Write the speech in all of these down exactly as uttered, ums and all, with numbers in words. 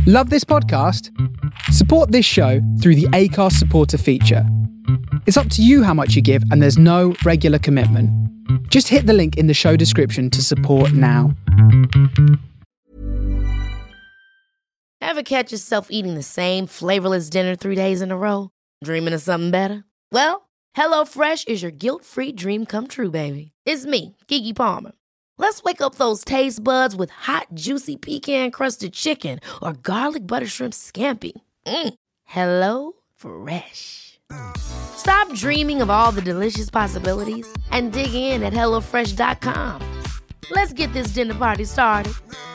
Love this podcast? Support this show through the Acast supporter feature. It's up to you how much you give, and there's no regular commitment. Just hit the link in the show description to support now. Ever catch yourself eating the same flavorless dinner three days in a row? Dreaming of something better? Well, HelloFresh is your guilt-free dream come true, baby. It's me, Keke Palmer. Let's wake up those taste buds with hot, juicy pecan-crusted chicken or garlic butter shrimp scampi. Mm. Hello Fresh. Stop dreaming of all the delicious possibilities and dig in at hello fresh dot com. Let's get this dinner party started.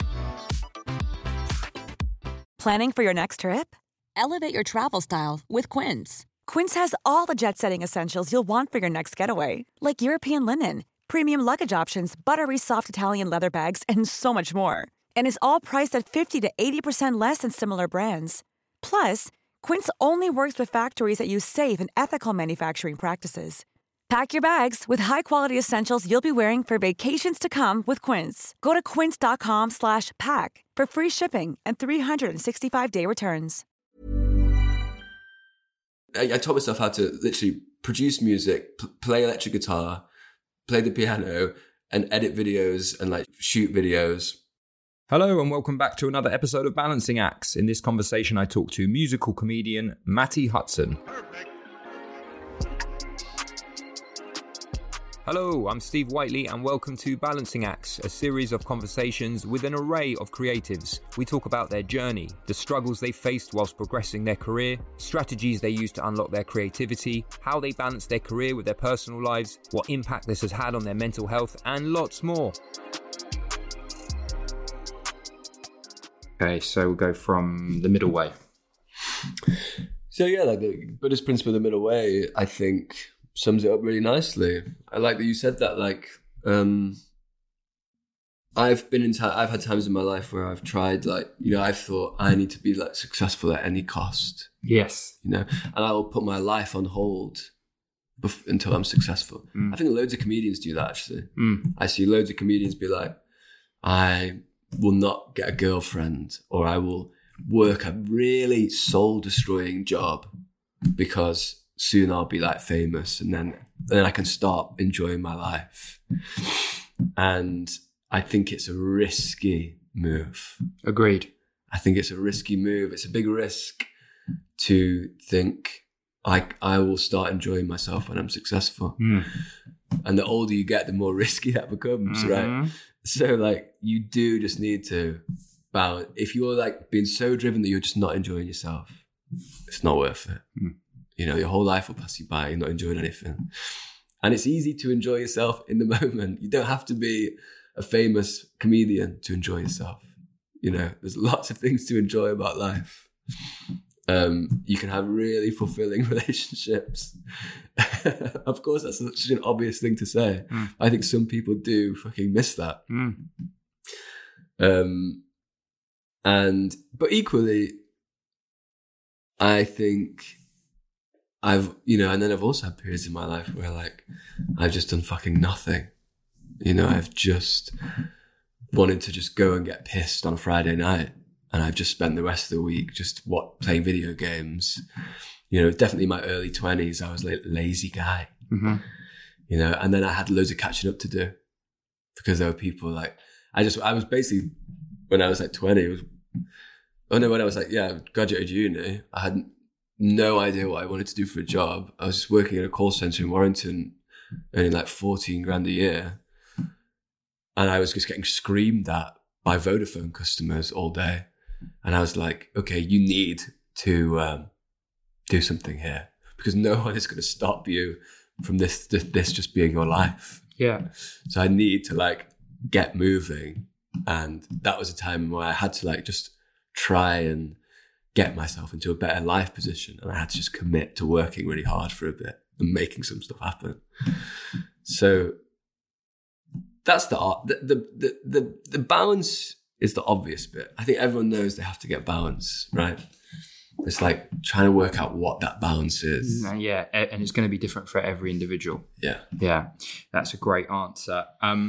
Planning for your next trip? Elevate your travel style with Quince. Quince has all the jet-setting essentials you'll want for your next getaway, like European linen, premium luggage options, buttery soft Italian leather bags, and so much more. And is all priced at fifty to eighty percent less than similar brands. Plus, Quince only works with factories that use safe and ethical manufacturing practices. Pack your bags with high-quality essentials you'll be wearing for vacations to come with Quince. Go to quince.com slash pack for free shipping and three sixty-five day returns. I, I taught myself how to literally produce music, p- play electric guitar, play the piano, and edit videos and like shoot videos. Hello and welcome back to another episode of Balancing Acts. In this conversation, I talk to musical comedian Matty Hudson. Perfect. Hello, I'm Steve Whiteley and welcome to Balancing Acts, a series of conversations with an array of creatives. We talk about their journey, the struggles they faced whilst progressing their career, strategies they use to unlock their creativity, how they balance their career with their personal lives, what impact this has had on their mental health, and lots more. Okay, so we'll go from the middle way. So yeah, like the Buddhist principle of the middle way, I think sums it up really nicely. I like that you said that. Like, um, I've been in, ta- I've had times in my life where I've tried, like, you know, I've thought I need to be like successful at any cost. Yes. You know, and I will put my life on hold bef- until I'm successful. Mm. I think loads of comedians do that actually. Mm. I see loads of comedians be like, I will not get a girlfriend, or I will work a really soul destroying job because soon I'll be like famous, and then then I can start enjoying my life. And I think it's a risky move. Agreed. I think it's a risky move. It's a big risk to think I I will start enjoying myself when I'm successful. Mm. And the older you get, the more risky that becomes, mm-hmm. right? So like you do just need to balance. If you're like being so driven that you're just not enjoying yourself, it's not worth it. Mm. You know, your whole life will pass you by. You're not enjoying anything. And it's easy to enjoy yourself in the moment. You don't have to be a famous comedian to enjoy yourself. You know, there's lots of things to enjoy about life. Um, you can have really fulfilling relationships. Of course, that's such an obvious thing to say. Mm. I think some people do fucking miss that. Mm. Um, and, but equally, I think I've, you know, and then I've also had periods in my life where like, I've just done fucking nothing. You know, I've just wanted to just go and get pissed on a Friday night. And I've just spent the rest of the week just what playing video games. You know, definitely my early twenties, I was a lazy guy. Mm-hmm. You know, and then I had loads of catching up to do because there were people like, I just, I was basically, when I was like twenty, it was, oh no, when I was like, yeah, graduated uni, I had no idea what I wanted to do for a job. I was just working at a call center in Warrington, earning like fourteen grand a year. And I was just getting screamed at by Vodafone customers all day. And I was like, okay, you need to um, do something here because no one is going to stop you from this, this, this just being your life. Yeah. So I need to like get moving. And that was a time where I had to like just try and get myself into a better life position. And I had to just commit to working really hard for a bit and making some stuff happen. So that's the art. The, the, the, the, the balance is the obvious bit. I think everyone knows they have to get balance, right? It's like trying to work out what that balance is. Yeah, and it's going to be different for every individual. Yeah. Yeah, that's a great answer. Um,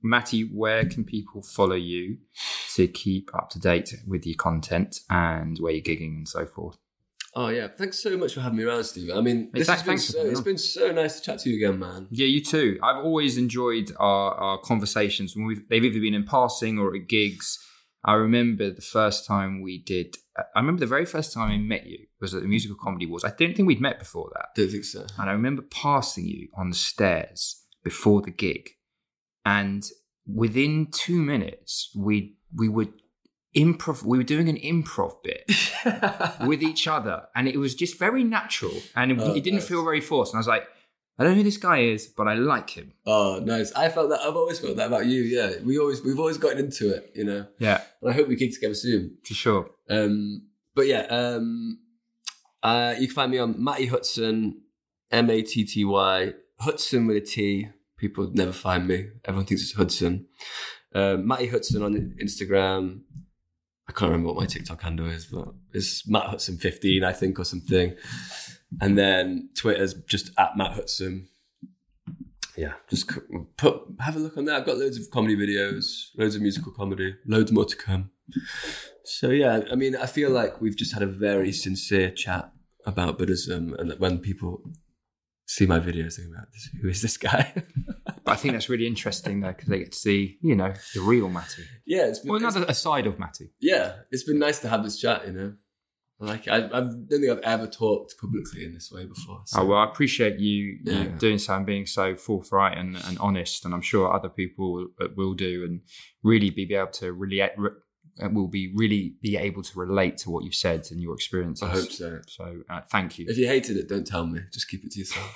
Matty, where can people follow you to keep up to date with your content and where you're gigging and so forth? Oh yeah, thanks so much for having me around, Steve. I mean, this has been so, it's been so nice to chat to you again, man. Yeah, you too. I've always enjoyed our, our conversations when we've they've either been in passing or at gigs. I remember the first time we did. I remember the very first time I met you was at the Musical Comedy Awards. I didn't think we'd met before that. Don't think so. And I remember passing you on the stairs before the gig, and within two minutes, we we would. Improv. We were doing an improv bit with each other, and it was just very natural, and it, oh, it didn't nice. feel very forced. And I was like, I don't know who this guy is, but I like him. Oh, nice. I felt that. I've always felt that about you. Yeah, we always we've always gotten into it, you know. Yeah, and I hope we gig together soon for sure. Um, but yeah, um, uh, you can find me on Matty Hudson, M A T T Y Hudson with a T. People never find me. Everyone thinks it's Hudson. Um, Matty Hudson on Instagram. I can't remember what my TikTok handle is, but it's Matt Hudson fifteen, I think, or something. And then Twitter's just at Matt Hudson. Yeah, just put have a look on there. I've got loads of comedy videos, loads of musical comedy, loads more to come. So yeah, I mean, I feel like we've just had a very sincere chat about Buddhism, and that when people see my videos, they think about this, who is this guy? But I think that's really interesting though, because they get to see, you know, the real Matty. Yeah, it's been, well, another a side of Matty. Yeah, it's been nice to have this chat. You know, like I, I don't think I've ever talked publicly in this way before. So. Oh well, I appreciate you, yeah. you doing so and being so forthright and, and honest, and I'm sure other people will, will do, and really be able to really will be really be able to relate to what you've said and your experiences. I hope so. So uh, thank you. If you hated it, don't tell me. Just keep it to yourself.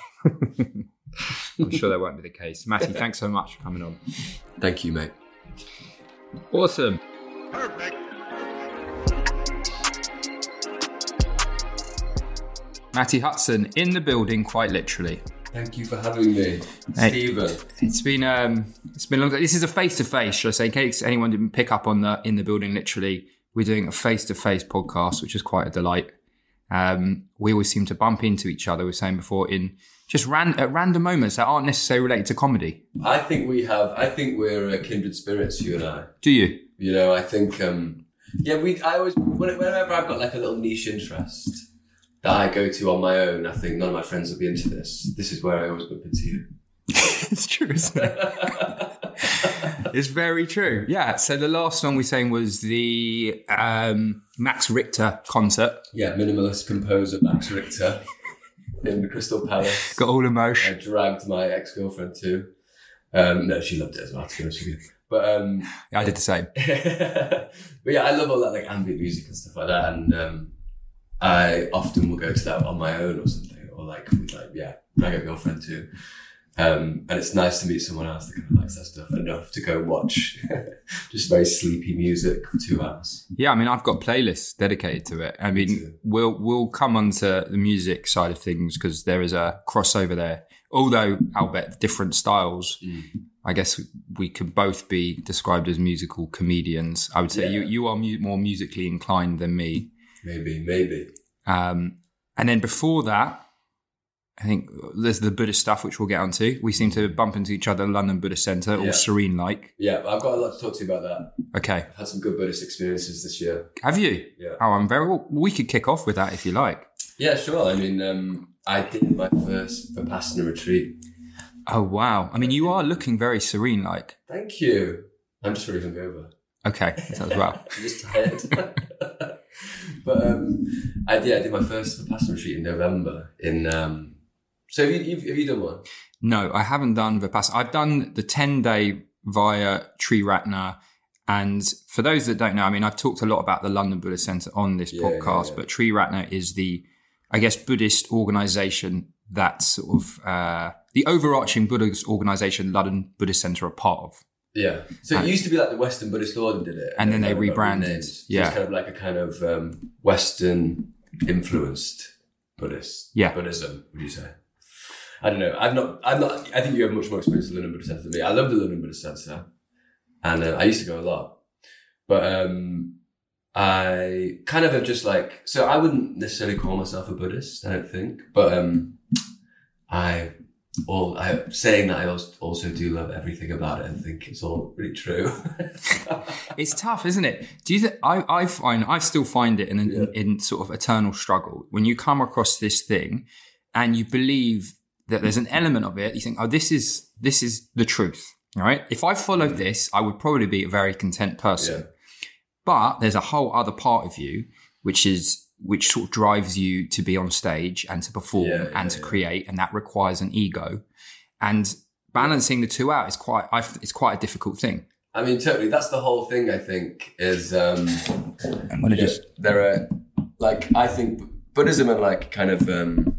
I'm sure that won't be the case. Matty, thanks so much for coming on. Thank you, mate. Awesome. Perfect. Matty Hudson in the building, quite literally. Thank you for having me, Hey, Stephen. It's been um, it's been a long. This is a face to face, should I say? In case anyone didn't pick up on the in the building, literally, we're doing a face to face podcast, which is quite a delight. Um, we always seem to bump into each other. We were saying before in just ran, at random moments that aren't necessarily related to comedy. I think we have. I think we're uh, kindred spirits, you and I. Do you? You know, I think. Um, yeah, we. I always whenever I've got like a little niche interest that I go to on my own, I think none of my friends will be into this. This is where I always bump into you. It's true, isn't it? It's very true. Yeah. So the last song we sang was the um, Max Richter concert. Yeah, minimalist composer Max Richter in the Crystal Palace. Got all emotion. I dragged my ex-girlfriend too. Um, no, she loved it as well, to be honest with you. But um, yeah, I did the same. but yeah, I love all that like ambient music and stuff like that, and um, I often will go to that on my own or something, or like with like yeah, drag a girlfriend too. Um, and it's nice to meet someone else that kind of likes that stuff enough to go watch just very sleepy music for two hours. Yeah, I mean, I've got playlists dedicated to it. I mean, we'll we'll come onto the music side of things because there is a crossover there. Although, I'll bet different styles. Mm. I guess we could both be described as musical comedians. I would say yeah. you you are mu- more musically inclined than me. Maybe, maybe. Um, and then before that, I think there's the Buddhist stuff, which we'll get onto. We seem to bump into each other at London Buddhist Centre, all yeah. serene-like. Yeah, I've got a lot to talk to you about that. Okay. I've had some good Buddhist experiences this year. Have you? Yeah. Oh, I'm very well. We could kick off with that if you like. Yeah, sure. I mean, um, I did my first Vipassana retreat. Oh, wow. I mean, you are looking very serene-like. Thank you. I'm just really hungover. Okay, as well. I'm just tired. But um, I did. I did my first Vipassana retreat in November. In um, so have you, have you done one? No, I haven't done Vipassana. I've done the ten-day via Triratna. And for those that don't know, I mean, I've talked a lot about the London Buddhist Centre on this yeah, podcast, yeah, yeah. but Triratna is the, I guess, Buddhist organisation that's sort of uh, the overarching Buddhist organisation London Buddhist Centre are part of. Yeah. So it used to be like the Western Buddhist Order did it. And, and then they rebranded. So yeah. it's kind of like a kind of um, Western influenced Buddhist. Yeah. Buddhism, would you say? I don't know. I've not, I've not, I think you have much more experience with the London Buddhist Centre than me. I love the London Buddhist Centre. And uh, I used to go a lot. But um, I kind of have just like, so I wouldn't necessarily call myself a Buddhist, I don't think. But um, I all I, saying that I also, also do love everything about it and think it's all really true. It's tough, isn't it? Do you? Th- I I find I still find it in, an, Yeah. in in sort of eternal struggle when you come across this thing, and you believe that there's an element of it. You think, oh, this is this is the truth, right? If I followed this, I would probably be a very content person. Yeah. But there's a whole other part of you which is which sort of drives you to be on stage and to perform Yeah, yeah, and to yeah. create, and that requires an ego. And balancing the two out is quite I, it's quite a difficult thing. I mean, totally. That's the whole thing. I think is um, I'm gonna you know, just there are like I think Buddhism and like kind of um,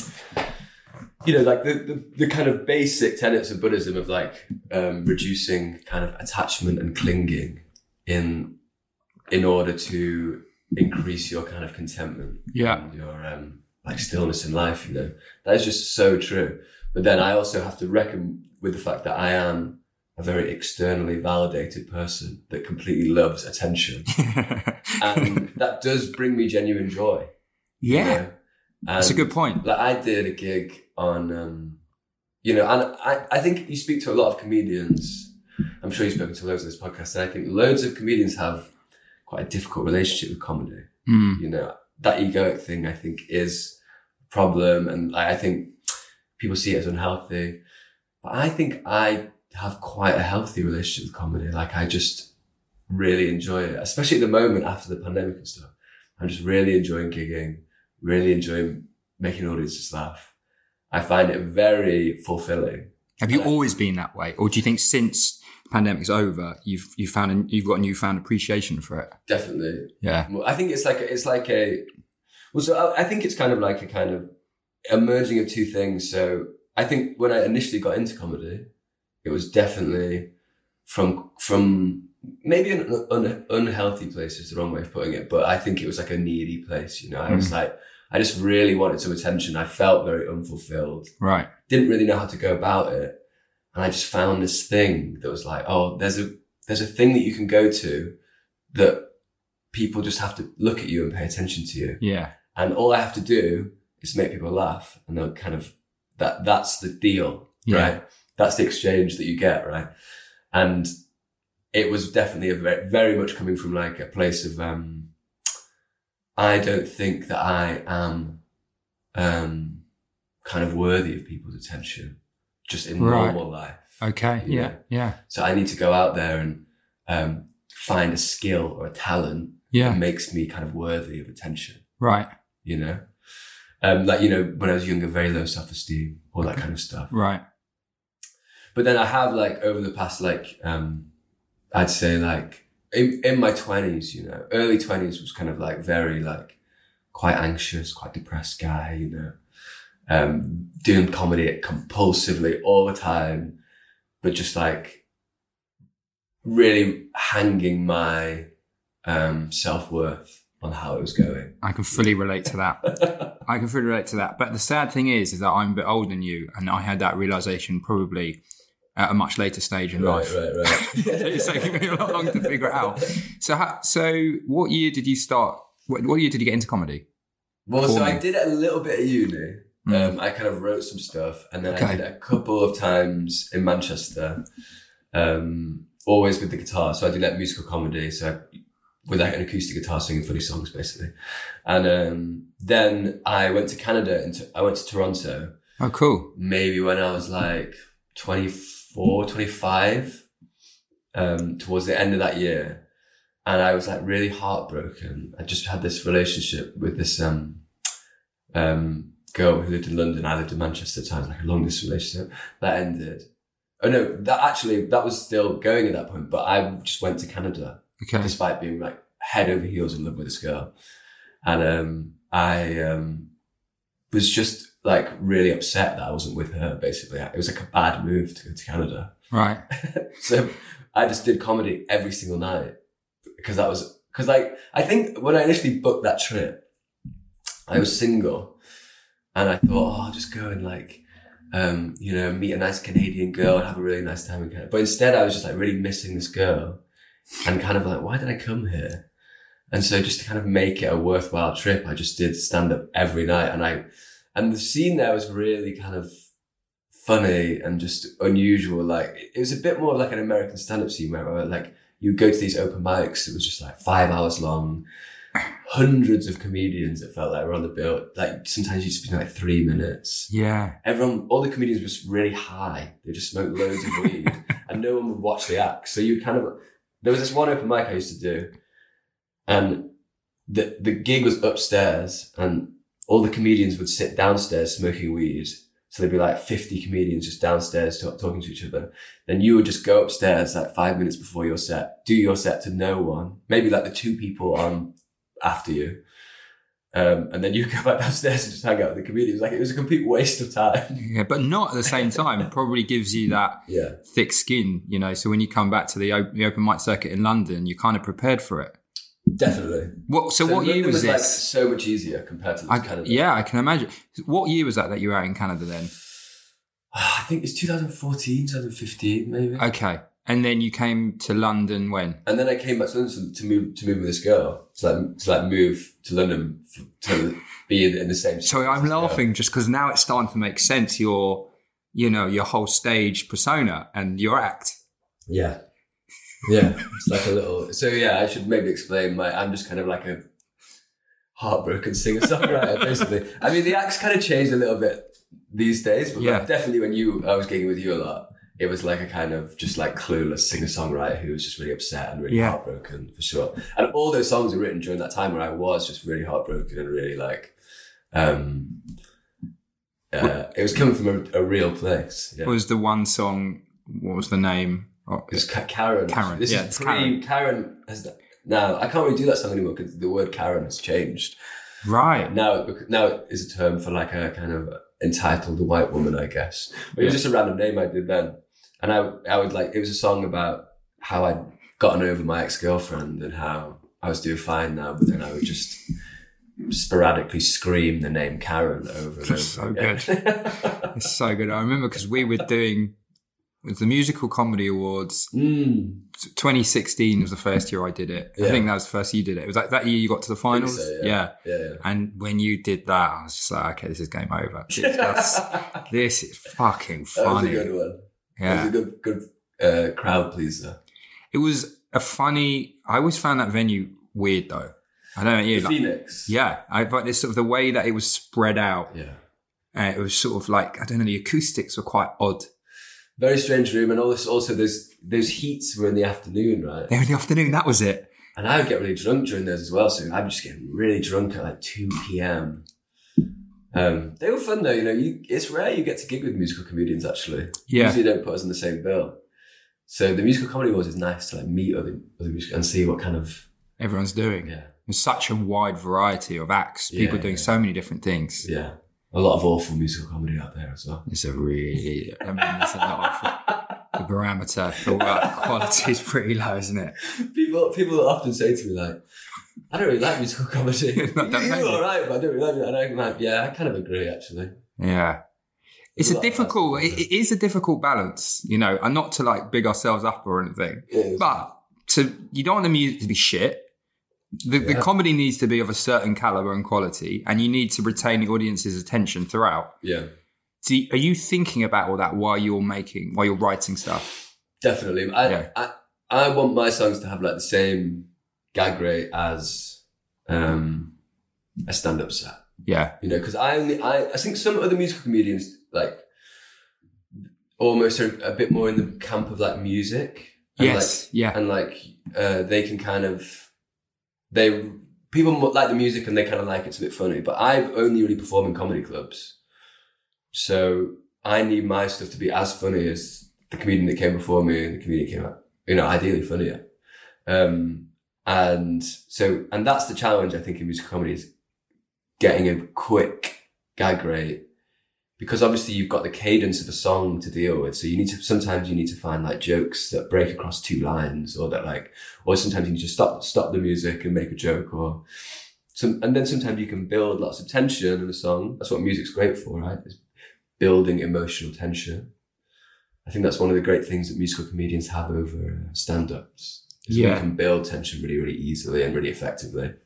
you know like the, the the kind of basic tenets of Buddhism of like um, reducing kind of attachment and clinging in in order to increase your kind of contentment, Yeah. and your um, like stillness in life. You know, that is just so true. But then I also have to reckon with the fact that I am a very externally validated person that completely loves attention. And that does bring me genuine joy. you yeah, know? that's a And, good point. Like I did a gig on, um, you know, and I, I think you speak to a lot of comedians. I'm sure you've spoken to loads of this podcast, and I think loads of comedians have quite a difficult relationship with comedy. Mm. You know, that egoic thing I think is a problem, and I, I think people see it as unhealthy. But I think I have quite a healthy relationship with comedy. Like I just really enjoy it, especially at the moment after the pandemic and stuff. I'm just really enjoying gigging, really enjoying making audiences laugh. I find it very fulfilling. Have you always been that way, or do you think since the pandemic's over, you've you found a, you've got a newfound appreciation for it? Definitely. Yeah, Well, I think it's like it's like a well. So I, I think it's kind of like a kind of a merging of two things. So I think when I initially got into comedy, it was definitely from from maybe an un, unhealthy place is the wrong way of putting it, but I think it was like a needy place. You know, I was like I just really wanted some attention. I felt very unfulfilled. right. Didn't really know how to go about it, and I just found this thing that was like, oh, there's a there's a thing that you can go to that people just have to look at you and pay attention to you. Yeah, And all I have to do is make people laugh, and they'll kind of that that's the deal, Yeah. right? That's the exchange that you get, right? And it was definitely a very, very much coming from like a place of um I don't think that I am um kind of worthy of people's attention just in Right. normal life. okay, Yeah. yeah, yeah, So I need to go out there and um find a skill or a talent yeah, that makes me kind of worthy of attention. right, You know, um, like, you know, when I was younger, very low self-esteem, all that kind of stuff. right. But then I have like over the past, like, um, I'd say like in, in my twenties, you know, early twenties was kind of like very like quite anxious, quite depressed guy, you know, um, doing comedy compulsively all the time, but just like really hanging my, um, self-worth on how it was going. I can fully relate to that. I can fully relate to that. But the sad thing is, is that I'm a bit older than you, and I had that realization probably at a much later stage in Right, life. right, right. It's taken me a lot longer to figure it out. So, how, so what year did you start? What, what year did you get into comedy? Well, so I Performing. did it a little bit at uni. Mm. Um, I kind of wrote some stuff, and then I Okay. did it a couple of times in Manchester, um, always with the guitar. So I did like musical comedy, so I, with like an acoustic guitar singing funny songs, basically. And um, then I went to Canada, and to, I went to Toronto, Oh, cool. maybe when I was like twenty-four, twenty-five, um, towards the end of that year. And I was like really heartbroken. I just had this relationship with this um, um, girl who lived in London. I lived in Manchester at the time, like a long distance relationship. That ended. Oh no, that actually, that was still going at that point, but I just went to Canada Okay. despite being like head over heels in love with this girl. And um, I um, was just like really upset that I wasn't with her, basically. It was like a bad move to go to Canada. Right. So I just did comedy every single night because that was, because like, I think when I initially booked that trip, I was single and I thought, oh, I'll just go and like, um, you know, meet a nice Canadian girl and have a really nice time in Canada. But instead I was just like really missing this girl and kind of like, why did I come here? And so just to kind of make it a worthwhile trip, I just did stand up every night. And I, and the scene there was really kind of funny and just unusual. Like it was a bit more like an American stand-up scene where like you go to these open mics. It was just like five hours long, hundreds of comedians. It felt like were on the bill. Like sometimes you just be like three minutes. Yeah. Everyone, all the comedians were just really high. They just smoked loads of weed, and no one would watch the act. So you kind of there was this one open mic I used to do, and the the gig was upstairs, and all the comedians would sit downstairs smoking weed. So there'd be like fifty comedians just downstairs talk, talking to each other. Then you would just go upstairs like five minutes before your set, do your set to no one, maybe like the two people on after you. Um, and then you go back downstairs and just hang out with the comedians. Like it was a complete waste of time. Yeah, but not at the same time. It probably gives you that yeah. thick skin, you know. So when you come back to the open, the open mic circuit in London, you're kind of prepared for it. Definitely. What? So, so what year was, was this? Like so much easier compared to I, Canada. Yeah, I can imagine. What year was that that you were out in Canada then? I think it's twenty fourteen, twenty fifteen, maybe. Okay, and then you came to London when? And then I came back to London to move to move with this girl to like to like move to London to be in, in the same. So I'm laughing girl. Just because now it's starting to make sense. Your, you know, your whole stage persona and your act. Yeah. Yeah, it's like a little. So yeah, I should maybe explain. My I'm just kind of like a heartbroken singer-songwriter, basically. I mean, the act's kind of changed a little bit these days, but yeah. like definitely when you I was gigging with you a lot, it was like a kind of just like clueless singer-songwriter who was just really upset and really yeah. heartbroken for sure. And all those songs were written during that time where I was just really heartbroken and really like. um uh, It was coming from a, a real place. Yeah. What was the one song? What was the name? Oh, it's Karen. Karen. This yeah, is pre, Karen. Karen has that. Now, I can't really do that song anymore because the word Karen has changed. Right. Now, it, now it is a term for like a kind of entitled white woman, I guess. But it was yeah. just a random name I did then. And I, I would like, it was a song about how I'd gotten over my ex-girlfriend and how I was doing fine now, but then I would just sporadically scream the name Karen over and over. So again. Good. It's so good. I remember because we were doing, with the Musical Comedy Awards, mm. twenty sixteen was the first year I did it. Yeah. I think that was the first year you did it. Was that that year you got to the finals? So, yeah. Yeah. Yeah, yeah. And when you did that, I was just like, okay, this is game over. Just, this is fucking funny. That was a good one. Yeah. It was a good, good uh, crowd pleaser. It was a funny, I always found that venue weird though. I don't know. You, the like, Phoenix. Yeah. I thought this sort of the way that it was spread out. Yeah. Uh, it was sort of like, I don't know, the acoustics were quite odd. Very strange room, and also, also those those heats were in the afternoon, right? They were in the afternoon, that was it. And I would get really drunk during those as well, so I'd just get really drunk at like two p.m. Um, they were fun though, you know. You, it's rare you get to gig with musical comedians. Actually, yeah. Usually they don't put us in the same bill. So the Musical Comedy Awards is nice to like meet other other musical and see what kind of everyone's doing. Yeah, there's such a wide variety of acts. People yeah, doing yeah. so many different things. Yeah. A lot of awful musical comedy out there as well. It's a really, I mean, there's a lot of, the barometer for uh, quality is pretty low, isn't it? People people often say to me like, I don't really like musical comedy. You're all right, but I don't really like it. And I'm like, yeah, I kind of agree actually. Yeah. It's a, a difficult, it, it is a difficult balance, you know, and not to like big ourselves up or anything, but to, you don't want the music to be shit. The, yeah. the comedy needs to be of a certain caliber and quality, and you need to retain the audience's attention throughout. Yeah. So are you thinking about all that while you're making, while you're writing stuff? Definitely. I, yeah. I, I want my songs to have like the same gag rate as um, a stand-up set. Yeah. You know, because I only, I, I think some other musical comedians like almost are a bit more in the camp of like music. And yes. Like, yeah. And like uh, they can kind of. They people like the music and they kind of like it's a bit funny, but I only really perform in comedy clubs, so I need my stuff to be as funny as the comedian that came before me and the comedian came out, you know, ideally funnier. Um, and so, and that's the challenge I think in musical comedy is getting a quick gag rate, because obviously you've got the cadence of a song to deal with. So you need to, sometimes you need to find like jokes that break across two lines, or that like, or sometimes you need to stop, stop the music and make a joke, or some, and then sometimes you can build lots of tension in a song. That's what music's great for, right? Is building emotional tension. I think that's one of the great things that musical comedians have over stand-ups. Yeah. You can build tension really, really easily and really effectively.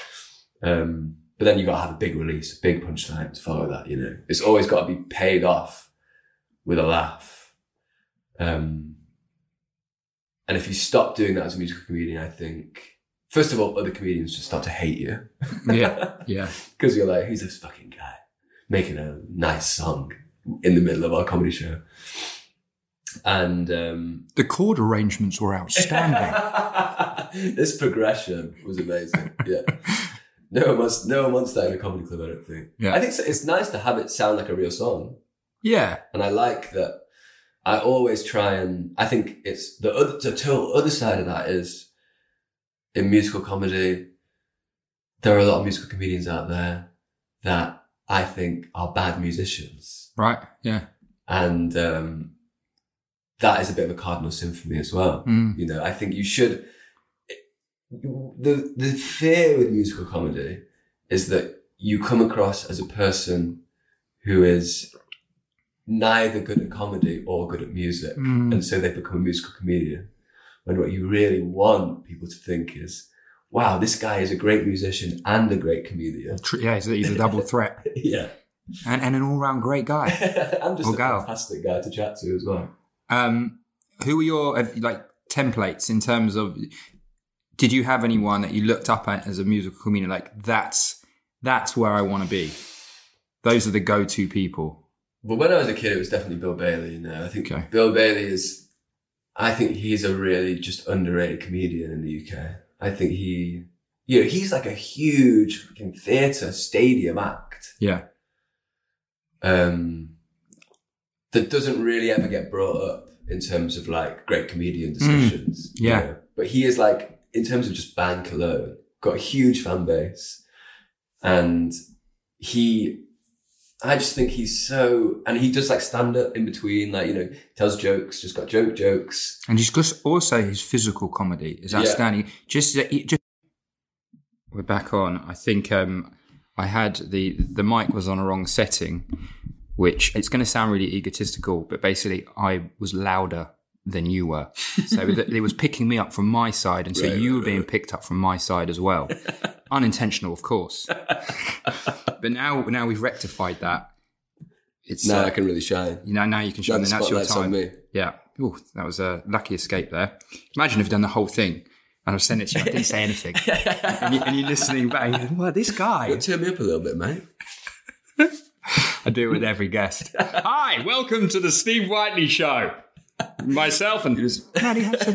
Um, But then you got to have a big release, a big punchline to follow that, you know. It's always got to be paid off with a laugh. Um, and if you stop doing that as a musical comedian, I think, first of all, other comedians just start to hate you. Yeah, yeah. Because you're like, who's this fucking guy making a nice song in the middle of our comedy show? And um, the chord arrangements were outstanding. This progression was amazing. Yeah. No one wants, no one wants that in a comedy club, I don't think. Yeah. I think so, it's nice to have it sound like a real song. Yeah. And I like that. I always try and, I think it's the other, the total other side of that is in musical comedy, there are a lot of musical comedians out there that I think are bad musicians. Right. Yeah. And, um, that is a bit of a cardinal sin for me as well. Mm. You know, I think you should, the, the fear with musical comedy is that you come across as a person who is neither good at comedy or good at music. Mm. And so they become a musical comedian. When what you really want people to think is, wow, this guy is a great musician and a great comedian. Yeah, he's a, he's a double threat. Yeah. And, and an all-round great guy. And just Or a gal. fantastic guy to chat to as well. Um, who are your have- like templates in terms of? Did you have anyone that you looked up at as a musical comedian? Like that's that's where I want to be. Those are the go-to people. But when I was a kid, it was definitely Bill Bailey. You know, I think Okay. Bill Bailey is. I think he's a really just underrated comedian in the U K. I think he, you know, he's like a huge fucking theatre stadium act. Yeah. Um. That doesn't really ever get brought up in terms of like great comedian discussions. Mm, yeah. You know? But he is like, in terms of just bank alone, got a huge fan base. And he, I just think he's so, and he does like stand up in between, like, you know, tells jokes, just got joke jokes. And he's just also his physical comedy is Yeah. outstanding. Just, just we're back on. I think um, I had the the mic was on a wrong setting, which it's going to sound really egotistical, but basically I was louder than you were. So it was picking me up from my side, and so Right, you right, were being right. picked up from my side as well. Unintentional, of course. But now, now we've rectified that. It's Now uh, I can really shine. you know, now you can show Now them. the That's your spotlight's on time. me. Yeah. Ooh, that was a lucky escape there. Imagine if you'd done the whole thing and I've sent it to you. I didn't say anything. and, you, and you're listening back. You're, well, this guy. Well, turn me up a little bit, mate. I do it with every guest. Hi, welcome to the Steve Whiteley Show. Myself and Maddie Hanson.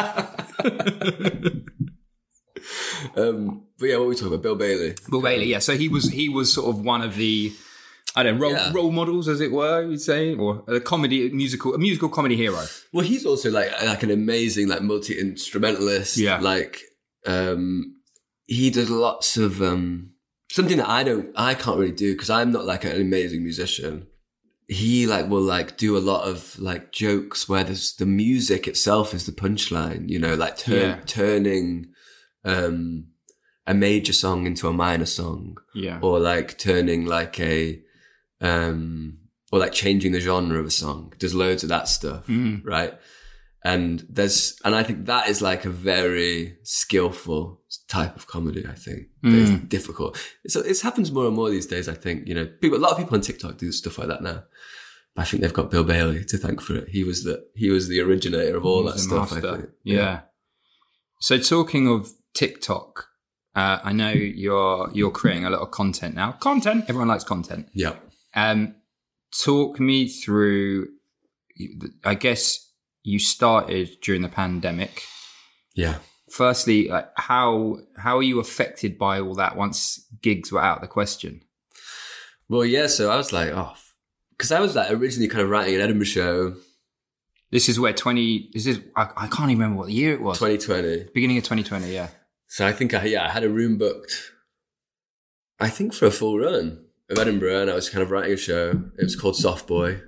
Um, but yeah, what were we talking about? Bill Bailey. Bill Bailey, yeah. So he was he was sort of one of the I don't know role, Yeah. role models, as it were, you'd say, or a comedy musical a musical comedy hero. Well, he's also like like an amazing like multi instrumentalist. Yeah. Like um, he does lots of um, something that I don't I can't really do because I'm not like an amazing musician. He like will like do a lot of like jokes where there's the music itself is the punchline. You know, like turn, Yeah. turning um, a major song into a minor song. Yeah. Or like turning like a, um, or like changing the genre of a song. There's loads of that stuff, Mm. right? And there's, and I think that is like a very skillful type of comedy, I think. That is Mm. difficult. It's, it happens more and more these days, I think. You know, people, a lot of people on TikTok do stuff like that now. But I think they've got Bill Bailey to thank for it. He was the, he was the originator of all He that was the stuff, master. I think. Yeah. So talking of TikTok, uh, I know you're you're creating a lot of content now. Content. Everyone likes content. Yeah. Um, talk me through. I guess you started during the pandemic. Yeah. Firstly, like how how are you affected by all that once gigs were out of the question? Well, yeah. So I was like, oh, because I was like originally kind of writing an Edinburgh show. This is where twenty. This is I, I can't even remember what the year it was. twenty twenty. Beginning of twenty twenty. Yeah. So I think I, yeah, I had a room booked, I think for a full run of Edinburgh, and I was kind of writing a show. It was called Soft Boy.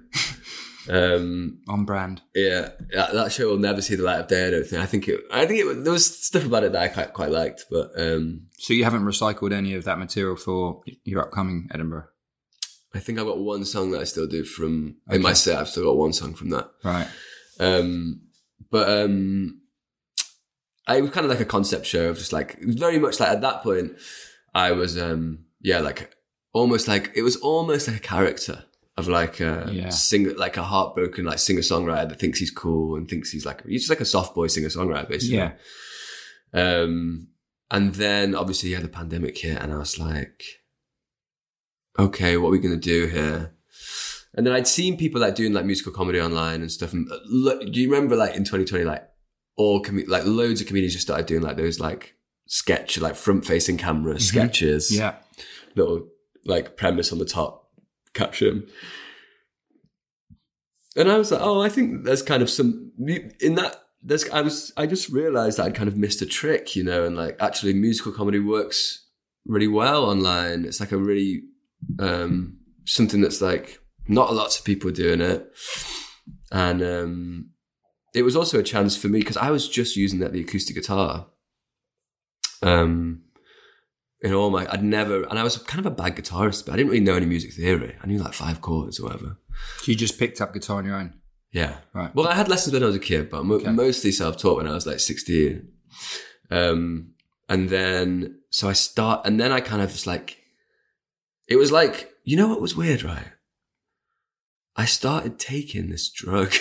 Um, On brand. yeah, that, that show will never see the light of day, I don't think. I think it, I think it, there was stuff about it that I quite, quite liked, but, um, So you haven't recycled any of that material for your upcoming Edinburgh? I think I've got one song that I still do from, in Okay. my set, I've still got one song from that. Right. Um, but, um, I, it was kind of like a concept show of just like, it was very much like at that point, I was, um, yeah, like almost like, it was almost like a character. of like a Yeah. singer, like a heartbroken like singer songwriter that thinks he's cool and thinks he's like he's just like a soft boy singer songwriter basically. Yeah. Um, and then obviously yeah, the pandemic hit, and I was like, okay, what are we gonna do here? And then I'd seen people like doing like musical comedy online and stuff. And lo- do you remember like in twenty twenty, like all com- like loads of comedians just started doing like those like sketch, like front facing camera Mm-hmm. sketches, Yeah. little like premise on the top, caption. And I was like, oh, I think there's kind of some in that. There's, I was, I just realized that I'd kind of missed a trick, you know, and like actually musical comedy works really well online. It's like a really, um, something that's like not lots of people are doing it. And, um, it was also a chance for me because I was just using that, the acoustic guitar. Um, in all my, I'd never, and I was kind of a bad guitarist, but I didn't really know any music theory. I knew like five chords or whatever. So you just picked up guitar on your own? Yeah. Right. Well, I had lessons when I was a kid, but mo- Okay. mostly self-taught when I was like sixteen. Um, and then, so I start, and then I kind of just like, it was like, you know what was weird, right? I started taking this drug.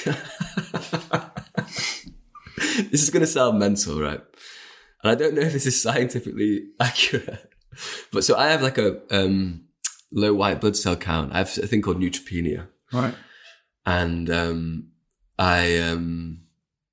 This is going to sound mental, right? And I don't know if this is scientifically accurate, but so I have like a um, low white blood cell count. I have a thing called neutropenia. Right. And um, I, um,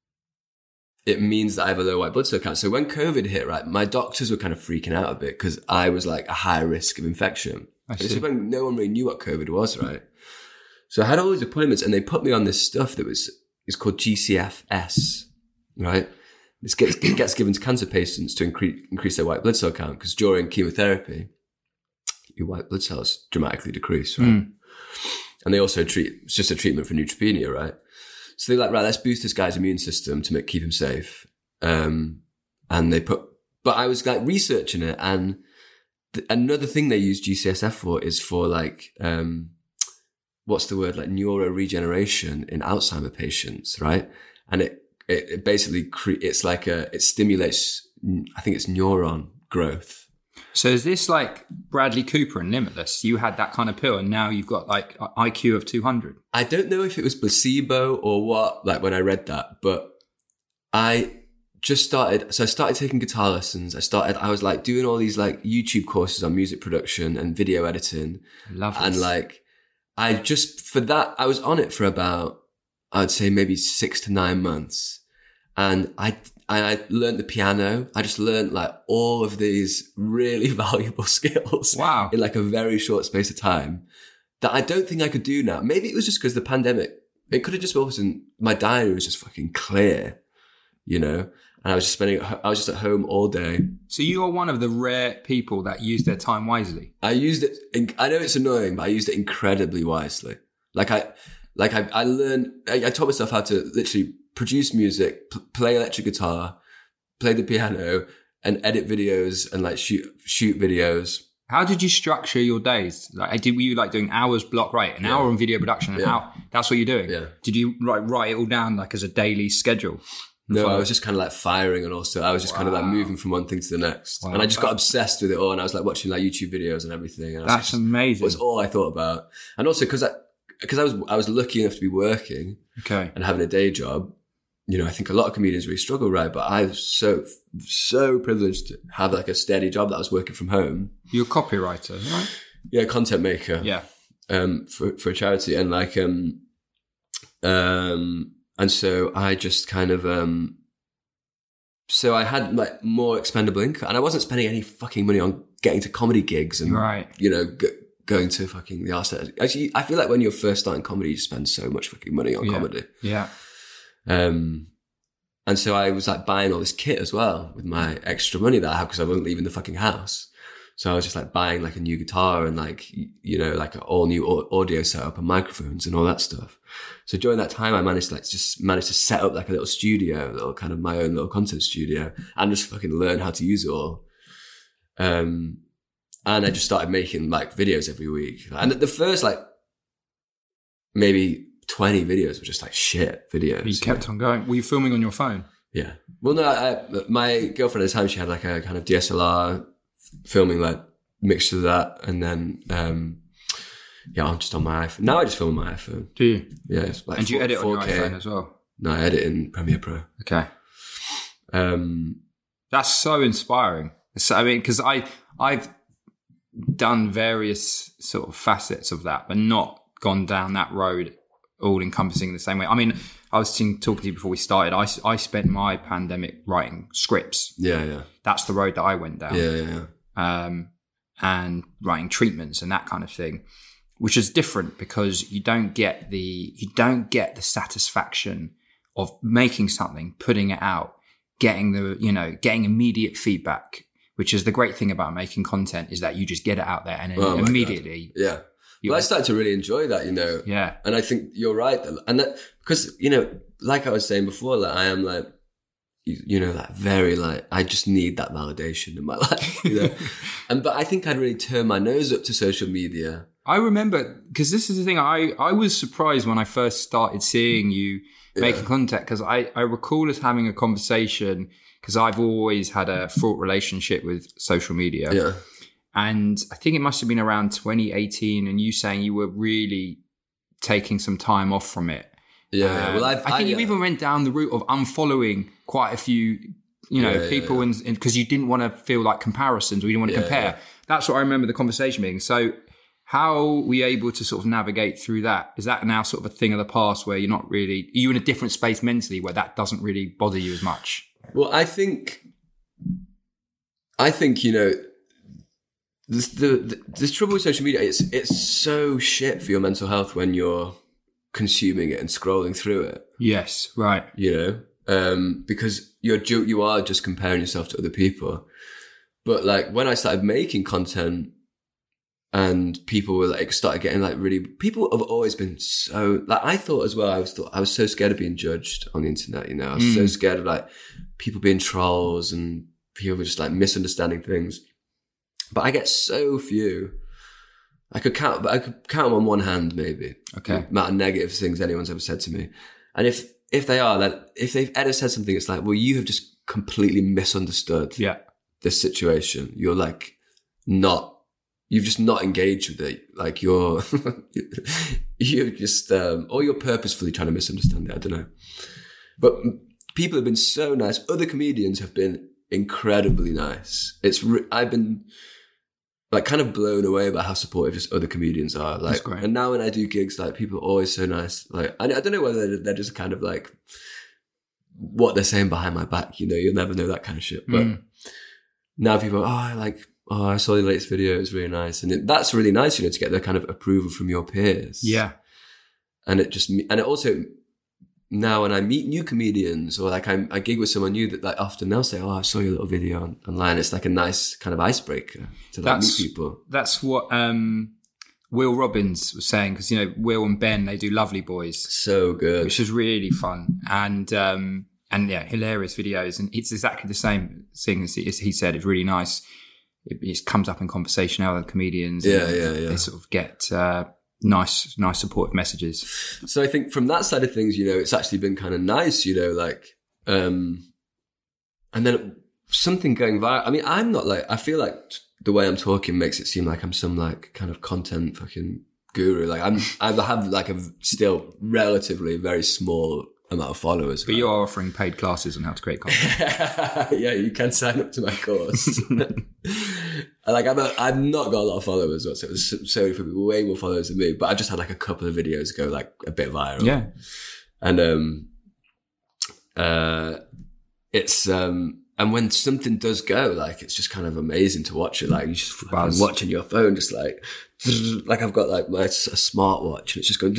it means that I have a low white blood cell count. So when COVID hit, right, my doctors were kind of freaking out a bit because I was like a high risk of infection. I This see. is when no one really knew what COVID was, right? So I had all these appointments, and they put me on this stuff that was it's called G C F S, right? This gets it gets given to cancer patients to increase increase their white blood cell count because during chemotherapy, your white blood cells dramatically decrease, right? Mm. And they also treat, it's just a treatment for neutropenia, right? So they're like, right, let's boost this guy's immune system to make, keep him safe. Um, and they put, but I was like researching it, and th- another thing they use G C S F for is for like, um, what's the word? Like neuroregeneration in Alzheimer patients, right? And it, it, it basically, cre- it's like a, it stimulates, I think it's neuron growth. So is this like Bradley Cooper and Limitless? You had that kind of pill, and now you've got like I Q of two hundred. I don't know if it was placebo or what, like when I read that, but I just started, so I started taking guitar lessons. I started, I was like doing all these like YouTube courses on music production and video editing. I love this. And like, I just, for that, I was on it for about, I'd say maybe six to nine months. And I, I learned the piano. I just learned like all of these really valuable skills. Wow. In like a very short space of time that I don't think I could do now. Maybe it was just because the pandemic, it could have just been, my diary was just fucking clear, you know? And I was just spending, I was just at home all day. So you are one of the rare people that use their time wisely. I used it, I know it's annoying, but I used it incredibly wisely. Like I, like I, I learned, I, I taught myself how to literally produce music, p- play electric guitar, play the piano, and edit videos and like shoot, shoot videos. How did you structure your days? Like, did were you like doing hours block, right? An Yeah. hour on video production, and Yeah. how that's what you're doing. Yeah. Did you like write it all down like as a daily schedule? No, Follow- I was just kind of like firing, and also I was just kind of like Wow. moving from one thing to the next. Wow. And I just got obsessed with it all, and I was like watching like YouTube videos and everything. And I was That's just, amazing. it was all I thought about. And also because I, because I was, I was lucky enough to be working Okay. and having a day job. You know, I think a lot of comedians really struggle, right? But I was so, so privileged to have like a steady job that I was working from home. You're a copywriter, right? Yeah, content maker. Yeah. Um, for for a charity, and like um, um, and so I just kind of um, so I had like more expendable income, and I wasn't spending any fucking money on getting to comedy gigs and Right. you know g- going to fucking the arse. Actually, I feel like when you're first starting comedy, you spend so much fucking money on Yeah. comedy. Yeah. Um, and so I was like buying all this kit as well with my extra money that I had because I wasn't leaving the fucking house. So I was just like buying like a new guitar and like, y- you know, like an all new au- audio setup and microphones and all that stuff. So during that time, I managed to like just managed to set up like a little studio, a little kind of my own little content studio, and just fucking learn how to use it all. Um, and I just started making like videos every week. And the first like maybe twenty videos were just like shit videos. You kept on going. Were you filming on your phone? Yeah. Well, no, I, my girlfriend at the time, she had like a kind of D S L R filming like mixture of that. And then, um, Yeah, I'm just on my iPhone. Now I just film on my iPhone. Do you? Yeah. It's like and do you four- edit on your four K. iPhone as well? No, I edit in Premiere Pro. Okay. Um, That's so inspiring. So, I mean, because I I've done various sort of facets of that, but not gone down that road, all encompassing the same way. I mean, I was talking to you before we started. I, I spent my pandemic writing scripts. yeah, yeah. That's the road that I went down. Yeah, yeah, yeah. Um, and writing treatments and that kind of thing, which is different because you don't get the you don't get the satisfaction of making something, putting it out, getting the you know getting immediate feedback. Which is the great thing about making content is that you just get it out there and then Oh my immediately. God. Yeah. You- Well, I started to really enjoy that, you know. Yeah. And I think you're right. And that, because, you know, like I was saying before, like I am like, you, you know, like very like, I just need that validation in my life, you know. and, but I think I'd really turn my nose up to social media. I remember, because this is the thing, I, I was surprised when I first started seeing you making Yeah. content, because I, I recall us having a conversation, because I've always had a fraught relationship with social media. Yeah. And I think it must have been around twenty eighteen, and you saying you were really taking some time off from it. Yeah. Um, well, I've, I think I, you uh, even went down the route of unfollowing quite a few, you know, Yeah, yeah, people, yeah. and because you didn't want to feel like comparisons, or you didn't want to Yeah, compare. yeah. That's what I remember the conversation being. So, how were you able to sort of navigate through that? Is that now sort of a thing of the past where you're not really, are you in a different space mentally where that doesn't really bother you as much? Well, I think, I think, you know, this, the, the, this trouble with social media, it's, it's so shit for your mental health when you're consuming it and scrolling through it, Yes, right. you know, um, because you're, ju- you are just comparing yourself to other people. But like when I started making content and people were like, started getting like really, people have always been so, like I thought as well, I was thought, I was so scared of being judged on the internet, you know, I was so scared of like people being trolls and people were just like misunderstanding things. But I get so few. I could count, but I could count them on one hand, maybe. Okay. The amount of negative things anyone's ever said to me. And if, if they are, that if they've ever said something, it's like, well, you have just completely misunderstood Yeah. this situation. You're like not, you've just not engaged with it. Like you're, you're just, um, or you're purposefully trying to misunderstand it. I don't know. But people have been so nice. Other comedians have been incredibly nice. It's, re- I've been like kind of blown away by how supportive just other comedians are. Like, That's great. and now when I do gigs, like people are always so nice. Like, I, I don't know whether they're, they're just kind of like what they're saying behind my back. You know, you'll never know that kind of shit. But Mm. now people are, oh, I like, oh, I saw your latest video. It was really nice. And it, that's really nice, you know, to get the kind of approval from your peers. Yeah. And it just, and it also, now when I meet new comedians or like I, I gig with someone new, that like often they'll say, oh, I saw your little video on, online. It's like a nice kind of icebreaker to like That's- meet people. That's what um, Will Robbins was saying, because, you know, Will and Ben, they do Lovely Boys, So good. which is really fun. And, um, and yeah, hilarious videos. And it's exactly the same thing as he, as he said. It's really nice. It, it comes up in conversation with other comedians. Yeah, and yeah, yeah. They sort of get uh, nice, nice supportive messages. So I think from that side of things, you know, it's actually been kind of nice, you know, like, um, and then something going viral. I mean, I'm not like, I feel like the way I'm talking makes it seem like I'm some like kind of content fucking guru. Like I'm, I have like a still relatively very small amount of followers. But you are offering paid classes on how to create content. Yeah, you can sign up to my course. Like I'm, a, I've not got a lot of followers whatsoever. So, so many people, way more followers than me. But I just had like a couple of videos go like a bit viral. Yeah. And um, uh, it's um, and when something does go, like it's just kind of amazing to watch it. Like you just fucking Buzz. watching your phone, just like like I've got like my a smartwatch, and it's just going.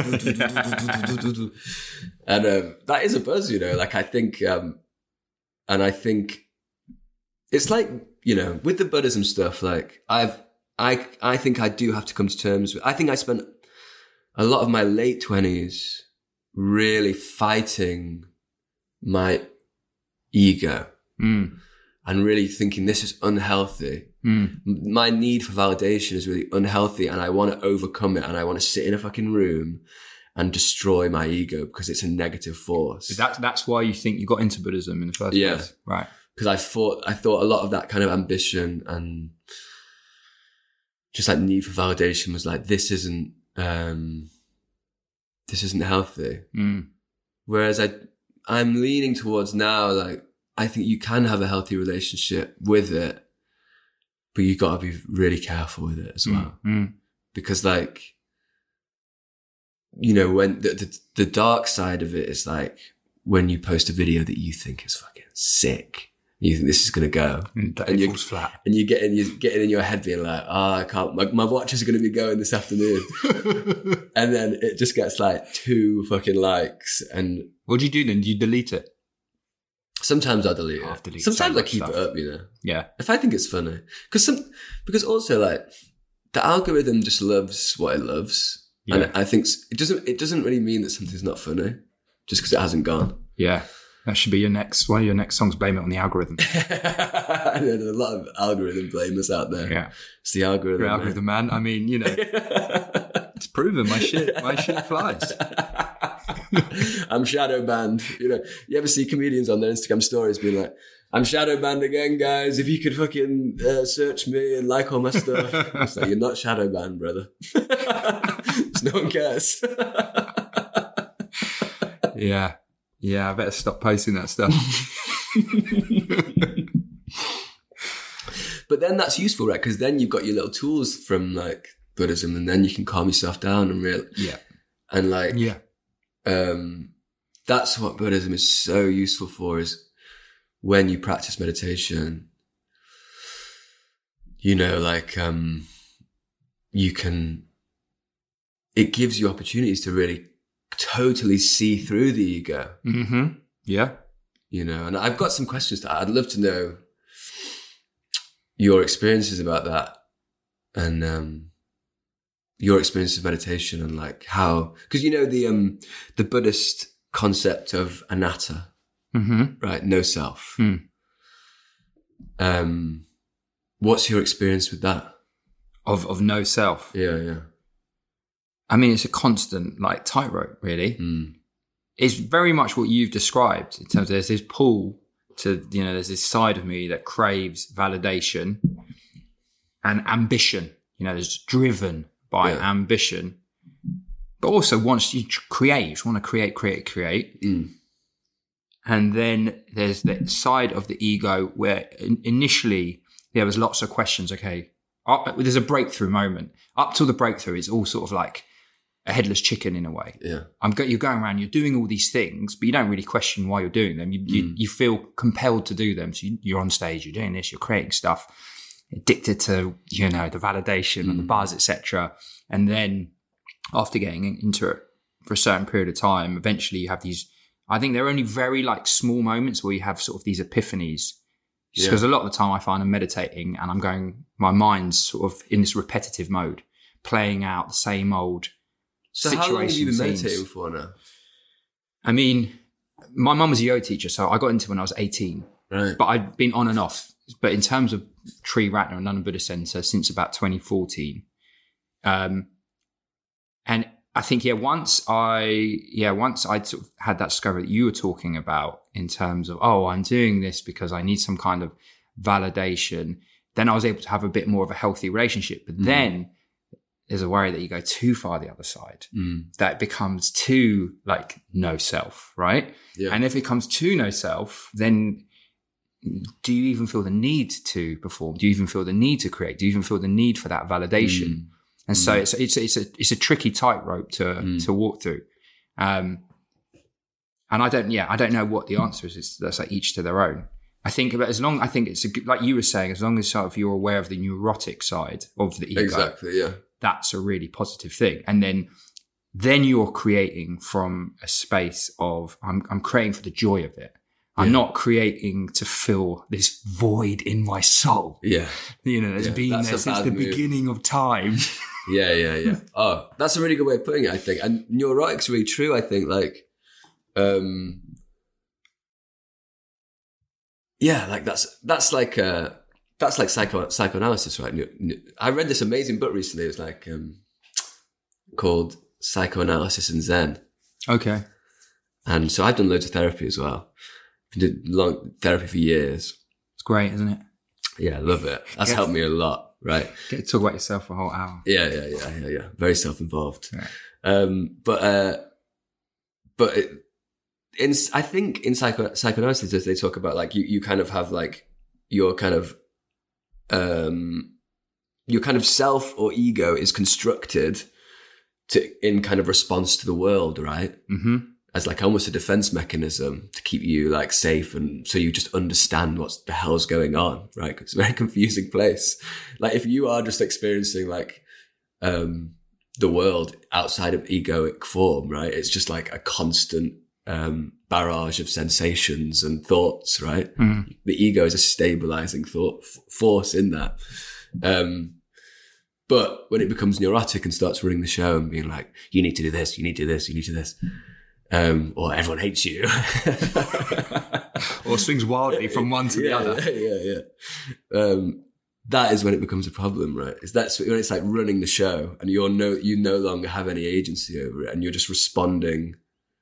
And um, that is a buzz, you know. Like I think, um, and I think it's like, you know, with the Buddhism stuff. Like I've, I, I think I do have to come to terms with. I think I spent a lot of my late twenties really fighting my ego Mm. and really thinking this is unhealthy. Mm. My need for validation is really unhealthy, and I want to overcome it, and I want to sit in a fucking room and destroy my ego because it's a negative force. Is that, that's why you think you got into Buddhism in the first Yeah. place? Right. Because I thought, I thought a lot of that kind of ambition and just like need for validation was like, this isn't, um, this isn't healthy. Mm. Whereas I, I'm leaning towards now, like, I think you can have a healthy relationship with it, but you got to be really careful with it as well. Mm. Because like, you know, when the, the, the dark side of it is like when you post a video that you think is fucking sick, you think this is going to go, and, and it you falls flat. And you get in, you get in your head being like, oh, I can't, my, my watch is going to be going this afternoon. And then it just gets like two fucking likes. And what do you do then? Do you delete it? Sometimes I delete I've it. deleted Sometimes so I much keep stuff. it up, you know, Yeah. if I think it's funny. Cause some, because also like the algorithm just loves what it loves. Yeah. And I think it doesn't, it doesn't really mean that something's not funny just because it hasn't gone. Yeah. That should be your next, one of your next songs, blame it on the algorithm. I know there's a lot of algorithm blamers out there. Yeah. It's the algorithm. Your man. algorithm, man. I mean, you know, it's proven my shit, my shit flies. I'm shadow banned. You know, you ever see comedians on their Instagram stories being like, I'm shadow banned again, guys. If you could fucking uh, search me and like all my stuff. It's like, you're not shadow banned, brother. No one cares. Yeah. Yeah, I better stop posting that stuff. But then that's useful, right? Because then you've got your little tools from like Buddhism, and then you can calm yourself down and real. Yeah. And like, Yeah. um, that's what Buddhism is so useful for, is when you practice meditation, you know, like, um, you can, it gives you opportunities to really totally see through the ego. Mm-hmm. Yeah. You know, and I've got some questions that I'd love to know your experiences about that, and um, your experience of meditation, and like how, because you know the um the Buddhist concept of anatta, Mm-hmm. right? No self. Mm. Um, what's your experience with that? Of of no self. Yeah, yeah. I mean, it's a constant like tightrope, really. Mm. It's very much what you've described in terms of there's this pull to, you know, there's this side of me that craves validation and ambition. You know, there's driven by Yeah. ambition, but also wants you to create, you just want to create, create, create. Mm. And then there's that side of the ego where in- initially there was lots of questions. Okay, up, there's a breakthrough moment. Up till the breakthrough, it's all sort of like a headless chicken in a way. Yeah. I'm go- you're going around, you're doing all these things, but you don't really question why you're doing them. You you, Mm. you feel compelled to do them. So you, you're on stage, you're doing this, you're creating stuff, addicted to, you know, the validation and the buzz, et cetera. And then after getting in- into it for a certain period of time, eventually you have these, I think they're only very like small moments where you have sort of these epiphanies. Just Yeah. because a lot of the time I find I'm meditating and I'm going, my mind's sort of in this repetitive mode, playing out the same old So how long have you been situation scenes. meditating for now? I mean, my mum was a yoga teacher, so I got into it when I was eighteen. Right. But I'd been on and off. But in terms of Tri Ratna and London Buddhist Centre since about twenty fourteen. Um, and I think, yeah, once I, yeah, once I'd sort of had that discovery that you were talking about in terms of, oh, I'm doing this because I need some kind of validation, then I was able to have a bit more of a healthy relationship. But then there's a worry that you go too far the other side, Mm. that it becomes too like no self, right? Yeah. And if it comes to no self, then do you even feel the need to perform? Do you even feel the need to create? Do you even feel the need for that validation? Mm. And so it's it's it's a it's a tricky tightrope to Mm. to walk through. Um, and I don't, yeah, I don't know what the answer is. It's that's like each to their own. I think, but as long, I think it's a good, like you were saying, as long as sort of you're aware of the neurotic side of the ego, Exactly. Yeah. that's a really positive thing. And then, then you're creating from a space of, I'm, I'm creating for the joy of it. I'm Yeah. not creating to fill this void in my soul. Yeah. You know, there's Yeah, been that's there a since bad the move. beginning of time. Yeah, yeah, yeah. Oh, that's a really good way of putting it, I think. And neurotic's really true, I think. Like, um, yeah, like that's, that's like, uh, that's like psycho, psychoanalysis, right? Ne- ne- I read this amazing book recently. It was like, um, called Psychoanalysis and Zen. Okay. And so I've done loads of therapy as well. I've did long therapy for years. It's great, isn't it? Yeah, I love it. That's Yeah. helped me a lot. right? Get to talk about yourself for a whole hour. Yeah, yeah, yeah, yeah, yeah. Very self-involved. Right. Um, but uh, but it, in I think in psycho psychoanalysis they talk about like you you kind of have like your kind of um your kind of self or ego is constructed to in kind of response to the world, right? Mm-hmm. As like almost a defense mechanism to keep you like safe, and so you just understand what the hell's going on, right? 'Cause it's a very confusing place. Like if you are just experiencing like um the world outside of egoic form, right? It's just like a constant um barrage of sensations and thoughts, right? Mm. The ego is a stabilizing thought f- force in that. Um but when it becomes neurotic and starts running the show and being like, you need to do this, you need to do this, you need to do this, um, or everyone hates you. Or swings wildly from one to yeah, the other. Yeah, yeah, yeah. Um, that is when it becomes a problem, right? Is that's when it's like running the show and you're no, you no longer have any agency over it, and you're just responding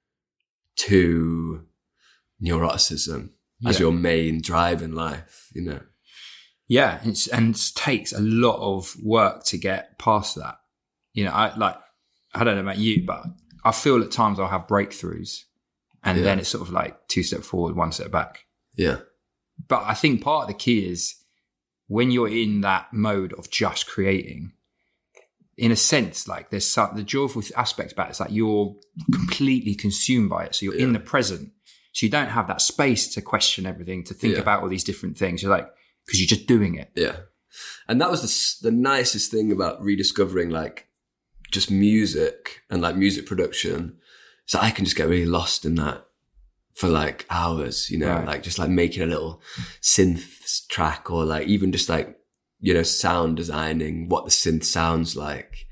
to neuroticism as Yeah. your main drive in life, you know? Yeah, it's, and it takes a lot of work to get past that. You know, I like, I don't know about you, but I feel at times I'll have breakthroughs and Yeah. then it's sort of like two steps forward, one step back. Yeah. But I think part of the key is when you're in that mode of just creating, in a sense, like there's some, the joyful aspect about it is like you're completely consumed by it. So you're Yeah. in the present. So you don't have that space to question everything, to think Yeah. about all these different things. You're like, because you're just doing it. Yeah. And that was the, s- the nicest thing about rediscovering like just music and like music production. So I can just get really lost in that for like hours, you know, Right. like just like making a little synth track, or like even just like, you know, sound designing what the synth sounds like.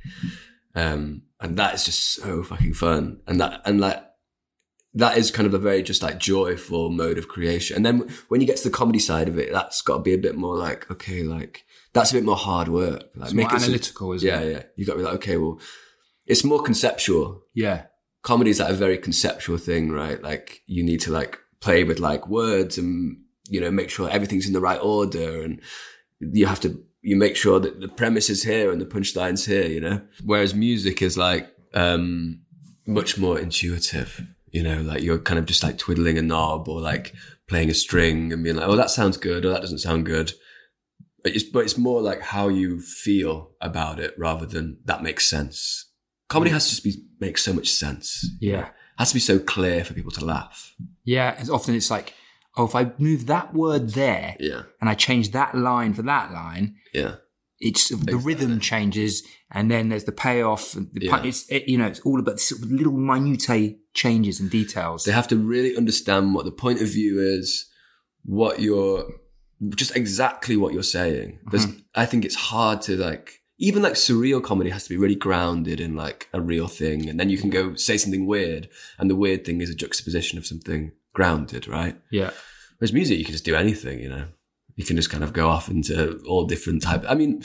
Um, and that is just so fucking fun. And that, and like, that is kind of a very just like joyful mode of creation. And then when you get to the comedy side of it, that's got to be a bit more like, okay, like that's a bit more hard work. Like It's more making some- analytical, isn't yeah, it? yeah. You got to be like, okay, well, it's more conceptual. Yeah. Comedy is like a very conceptual thing, right? Like you need to like play with like words and, you know, make sure everything's in the right order, and you have to, you make sure that the premise is here and the punchline's here, you know? Whereas music is like, um, much more intuitive, you know, like you're kind of just like twiddling a knob or like playing a string and being like, oh, that sounds good, or that doesn't sound good. But it's, but it's more like how you feel about it rather than that makes sense. Comedy has to just be, make so much sense. Yeah. It has to be so clear for people to laugh. Yeah. It's often it's like, oh, if I move that word there Yeah. and I change that line for that line, Yeah. it's the rhythm changes, and then there's the payoff. And the Yeah. pu- it's it, you know, it's all about sort of little minute changes and details. They have to really understand what the point of view is, what you're, just exactly what you're saying. There's, I think it's hard to like, even like surreal comedy has to be really grounded in like a real thing. And then you can go say something weird, and the weird thing is a juxtaposition of something grounded, right? Yeah. Whereas music, you can just do anything, you know? You can just kind of go off into all different types. I mean,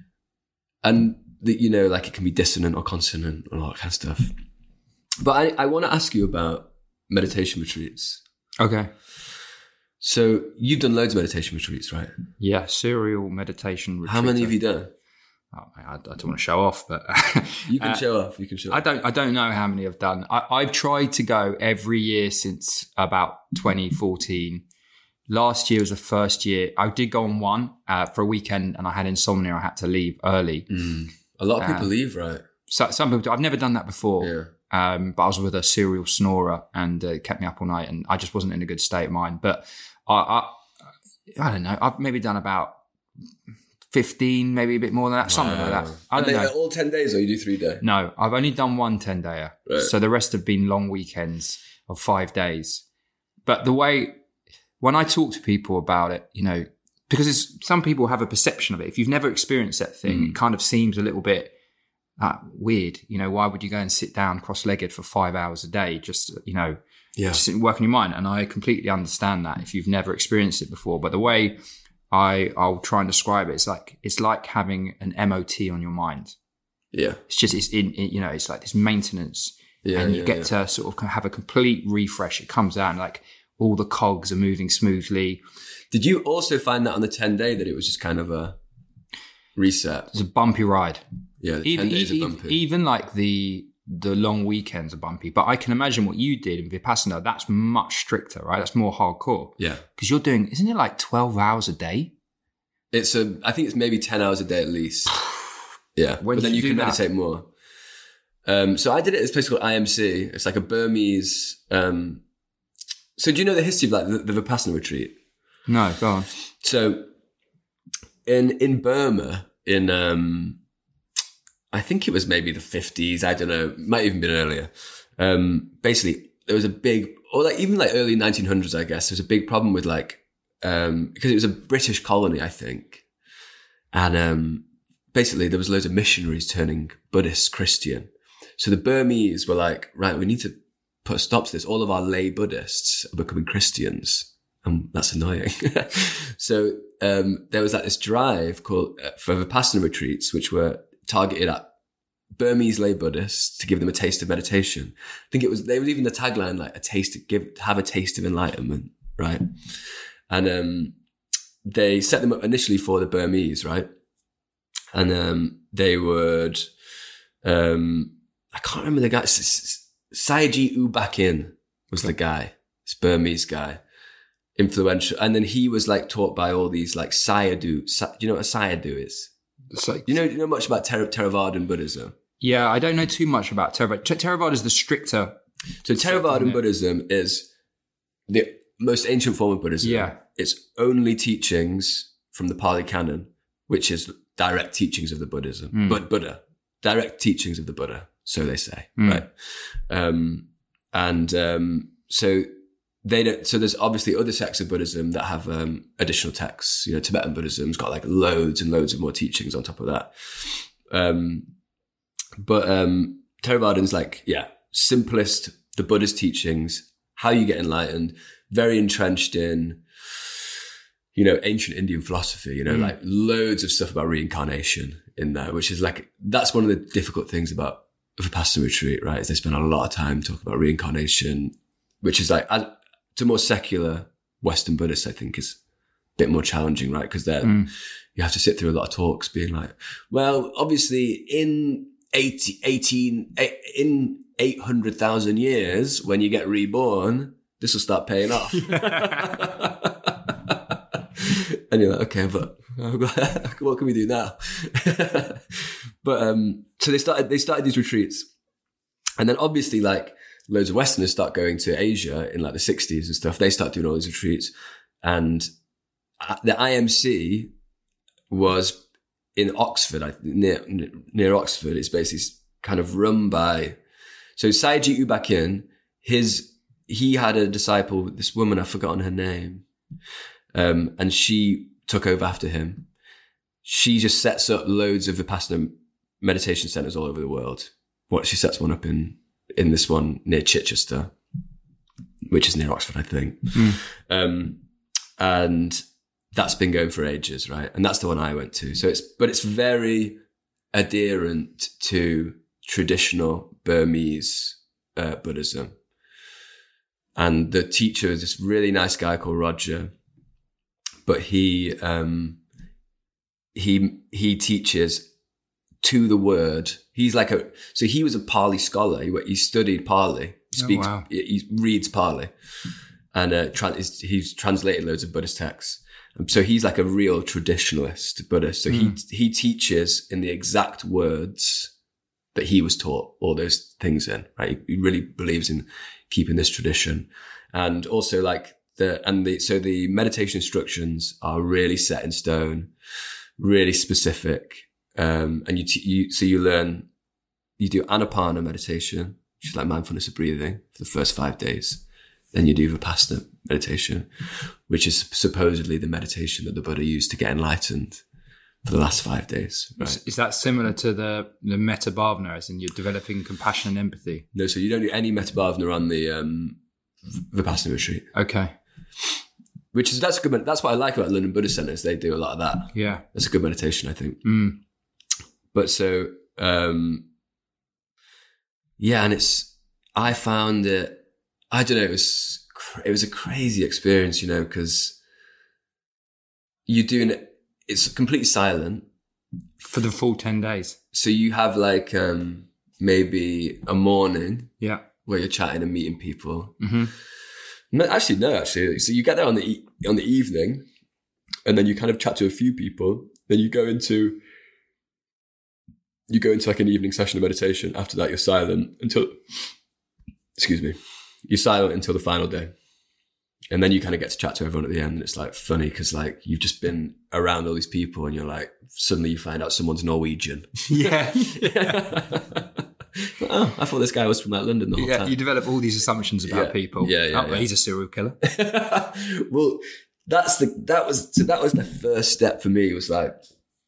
and the, you know, like it can be dissonant or consonant and all that kind of stuff. But I, I want to ask you about meditation retreats. Okay. So you've done loads of meditation retreats, right? Yeah. Serial meditation. How many have retreat. you done? Oh, I, I don't want to show off, but You can Uh, show off. You can show I off. don't. I don't know how many I've done. I, I've tried to go every year since about twenty fourteen. Last year was the first year. I did go on one uh, for a weekend, and I had insomnia. I had to leave early. Mm. A lot of people Uh, leave, right? So some people do. I've never done that before. Yeah. Um, but I was with a serial snorer, and uh, it kept me up all night, and I just wasn't in a good state of mind. But I, I, I don't know. I've maybe done about fifteen, maybe a bit more than that, something like that. I And don't they know. are all ten days, or you do three days? No, I've only done one ten dayer. Right. So the rest have been long weekends of five days. But the way, when I talk to people about it, you know, because it's, some people have a perception of it. If you've never experienced that thing, Mm. it kind of seems a little bit uh, weird. You know, why would you go and sit down cross-legged for five hours a day? Just, you know, Yeah. just working your mind. And I completely understand that if you've never experienced it before. But the way I, I'll try and describe it, it's like, it's like having an M O T on your mind. Yeah. It's just, it's in, in you know, it's like this maintenance, Yeah. and you yeah, get yeah. to sort of have a complete refresh. It comes out and like all the cogs are moving smoothly. Did you also find that on the ten day that it was just kind of a reset. It's a bumpy ride. Yeah, the even, ten days even, are bumpy. even like the the long weekends are bumpy. But I can imagine what you did in Vipassana. That's much stricter, right? That's more hardcore. Yeah, because you're doing, isn't it like twelve hours a day? It's a. I think it's maybe ten hours a day at least. Yeah, When but then did you you can do that? meditate more. Um, so I did it at this place called I M C. It's like a Burmese. Um, so do you know the history of like the, the Vipassana retreat? No, go on. So in in Burma, in um, I think it was maybe the fifties. I don't know. Might even been earlier. Um, basically, there was a big, or like even like early nineteen hundreds, I guess. There was a big problem with like um, because it was a British colony, I think, and um, basically there was loads of missionaries turning Buddhist Christian. So the Burmese were like, right, we need to put a stop to this. All of our lay Buddhists are becoming Christians. And that's annoying. So um, there was like this drive called uh, for Vipassana retreats, which were targeted at Burmese lay Buddhists to give them a taste of meditation. I think it was, there was even the tagline, like a taste of, give, have a taste of enlightenment, right? And um, they set them up initially for the Burmese, right? And um, they would, um, I can't remember the guy. Sayagyi U Bakin was the guy. This Burmese guy, influential. And then he was like taught by all these like Sayadaw. Sa- do you know what a Sayadaw is? Like, you know, you know much about Theravada Theravadan Buddhism? yeah, I don't know too much about Theravada. Theravada is the stricter. So Theravadan Buddhism is the most ancient form of Buddhism. Yeah. It's only teachings from the Pali Canon, which is direct teachings of the Buddhism, Mm. but Buddha, direct teachings of the Buddha. So they say, Mm. right? Um, and um, so they don't. So there's obviously other sects of Buddhism that have um, additional texts. You know, Tibetan Buddhism's got like loads and loads of more teachings on top of that. Um, but um, Theravadan's like, yeah, simplest, the Buddha's teachings, how you get enlightened, very entrenched in, you know, ancient Indian philosophy, you know, Mm. like loads of stuff about reincarnation in there, which is like, that's one of the difficult things about Vipassana retreat, right? Is they spend a lot of time talking about reincarnation, which is like, as, to more secular Western Buddhists, I think is a bit more challenging, right? Because then Mm. you have to sit through a lot of talks being like, well, obviously in eighteen, eighteen in eight hundred thousand years, when you get reborn, this will start paying off. And you're like, okay, but what can we do now? But um, so they started they started these retreats, and then obviously like loads of Westerners start going to Asia in like the sixties and stuff. They start doing all these retreats, and the I M C was in Oxford, I think, near near Oxford. It's basically kind of run by so Sayagyi U Bakin. His he had a disciple, this woman, I've forgotten her name. Um, and she took over after him. She just sets up loads of Vipassana meditation centers all over the world. What she sets one up in, in this one near Chichester, which is near Oxford, I think. Mm. Um, and that's been going for ages, right? And that's the one I went to. So it's, but it's very adherent to traditional Burmese uh, Buddhism. And the teacher is this really nice guy called Roger. But he um, he he teaches to the word. He's like a so he was a Pali scholar. He, he studied Pali, speaks, oh, wow. he, he reads Pali, and uh, tra- he's, he's translated loads of Buddhist texts. And so he's like a real traditionalist Buddhist. So mm. he he teaches in the exact words that he was taught all those things in. Right, he really believes in keeping this tradition, and also like. The, and the, so the meditation instructions are really set in stone, really specific. Um, and you, t- you, so you learn, you do Anapana meditation, which is like mindfulness of breathing for the first five days. Then you do Vipassana meditation, which is supposedly the meditation that the Buddha used to get enlightened for the last five days. Right? Is, is that similar to the, the Metta Bhavana, as in you're developing compassion and empathy? No, so you don't do any Metta Bhavana on the, um, Vipassana retreat. Okay. Which is, that's a good, that's what I like about London Buddhist centers. They do a lot of that. Yeah. That's a good meditation, I think. Mm. But so, um, yeah, and it's, I found it, I don't know, it was, it was a crazy experience, you know, because you're doing it, it's completely silent. For the full ten days. So you have like um, maybe a morning Yeah. where you're chatting and meeting people. Mm-hmm. No, actually, no, actually. So you get there on the e- on the evening, and then you kind of chat to a few people. Then you go into you go into like an evening session of meditation. After that, you're silent until excuse me, you're silent until the final day, and then you kind of get to chat to everyone at the end. And it's like funny because like you've just been around all these people, and you're like suddenly you find out someone's Norwegian. Yeah. Oh, I thought this guy was from like London the whole Yeah, time. you develop all these assumptions about Yeah. people. Yeah, yeah, Oh, yeah. he's a serial killer. Well, that's the that was so that was the first step for me. Was like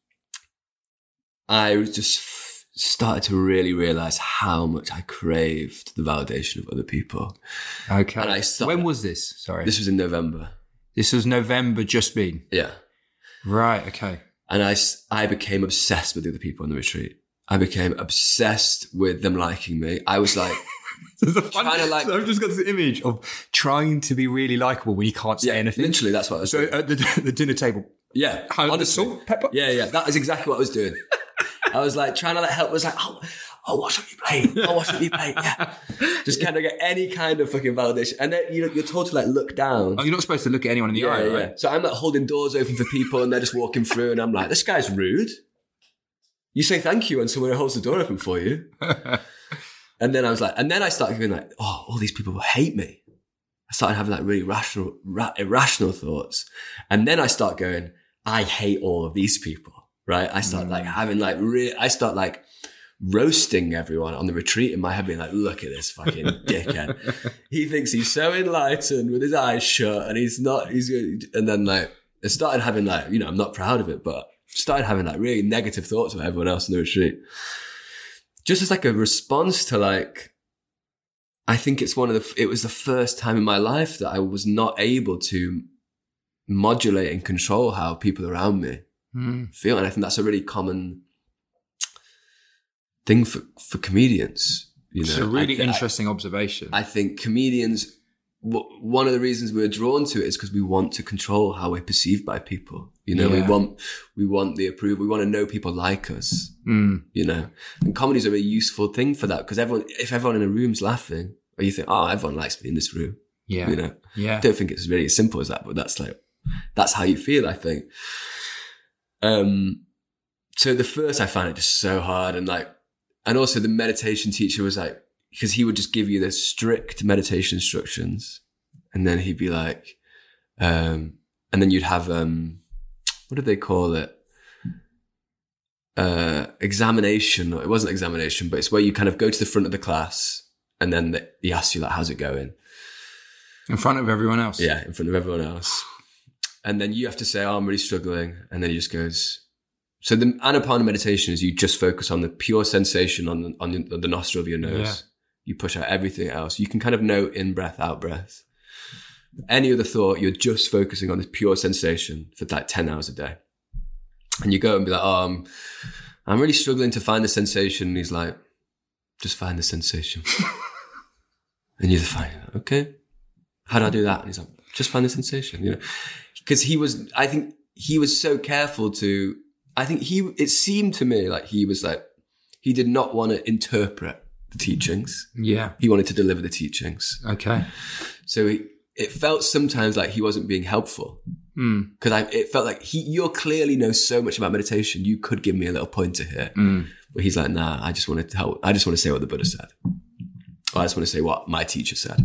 I just f- started to really realize how much I craved the validation of other people. Okay. And I started, When was this? Sorry. this was in November. This was November just been. Yeah, Right, okay. and I s- I became obsessed with the other people on the retreat. I became obsessed with them liking me. I was like. Trying to like- so I've just got this image of trying to be really likable when you can't say Yeah, anything. literally, that's what I was So doing. at the, the dinner table, Yeah, how honestly. salt, pepper. Yeah, yeah, that is exactly what I was doing. I was like trying to like help. I was like, oh, oh, what's up your plate? Oh, what's up your plate? Yeah, just kind of get any kind of fucking validation, and then you know you're told to like look down. Oh, you're not supposed to look at anyone in the Yeah, eye, yeah. right? So I'm like holding doors open for people, and they're just walking through, and I'm like, this guy's rude. You say thank you when someone holds the door open for you. And then I was like, and then I started going like, oh, all these people hate me. I started having like really rational, ra- irrational thoughts. And then I start going, I hate all of these people, right? I start like having like, re- I start like roasting everyone on the retreat in my head, being like, look at this fucking dickhead. He thinks he's so enlightened with his eyes shut and he's not, he's good. And then like, I started having like, you know, I'm not proud of it, but started having like really negative thoughts about everyone else in the retreat. Just as like a response to like, I think it's one of the, it was the first time in my life that I was not able to modulate and control how people around me Mm. feel. And I think that's a really common thing for, for comedians. You know, It's a really I, th- interesting observation. I, I think comedians, w- one of the reasons we're drawn to it is because we want to control how we're perceived by people. You know, we Yeah. want, we want the approval. We want to know people like us. Mm. You know, and comedy is a really useful thing for that because everyone, if everyone in a room's laughing, or you think, oh, everyone likes me in this room, Yeah. you know, Yeah. I don't think it's really as simple as that, but that's like, that's how you feel, I think. Um, so the first I found it just so hard, and like, and also the meditation teacher was like, because he would just give you the strict meditation instructions, and then he'd be like, um, and then you'd have, um, what did they call it? Uh, examination. It wasn't examination, but it's where you kind of go to the front of the class and then the, he asks you like, how's it going? In front of everyone else. Yeah, in front of everyone else. And then you have to say, oh, I'm really struggling. And then he just goes, so the Anapana meditation is you just focus on the pure sensation on the, on the, the nostril of your nose. Yeah. You push out everything else. You can kind of know in breath, out breath. Any other thought, you're just focusing on this pure sensation for like ten hours a day. And you go and be like, oh, I'm, I'm really struggling to find the sensation. And he's like, just find the sensation. And you're like, okay, how do I do that? And he's like, just find the sensation, you know, because he was, I think he was so careful to, I think he, it seemed to me like he was like, he did not want to interpret the teachings. Yeah. He wanted to deliver the teachings. Okay. So he, it felt sometimes like he wasn't being helpful. Mm. Because I, it felt like he, you clearly know so much about meditation. You could give me a little pointer here. Mm. But he's like, nah, I just want to tell, I just want to say what the Buddha said. Or I just want to say what my teacher said.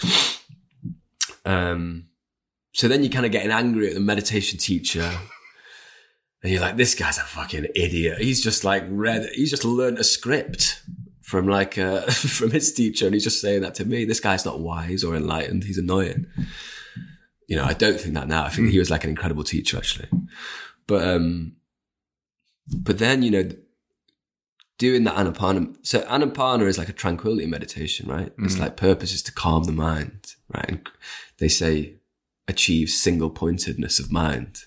Um, so then you're kind of getting angry at the meditation teacher. And you're like, this guy's a fucking idiot. He's just like read, he's just learned a script from like, uh, from his teacher. And he's just saying that to me. This guy's not wise or enlightened. He's annoying. You know, I don't think that now. I think he was like an incredible teacher actually. But, um, but then, you know, doing that Anapana. So Anapana is like a tranquility meditation, right? Mm. It's like purpose is to calm the mind, right? And they say achieve single pointedness of mind.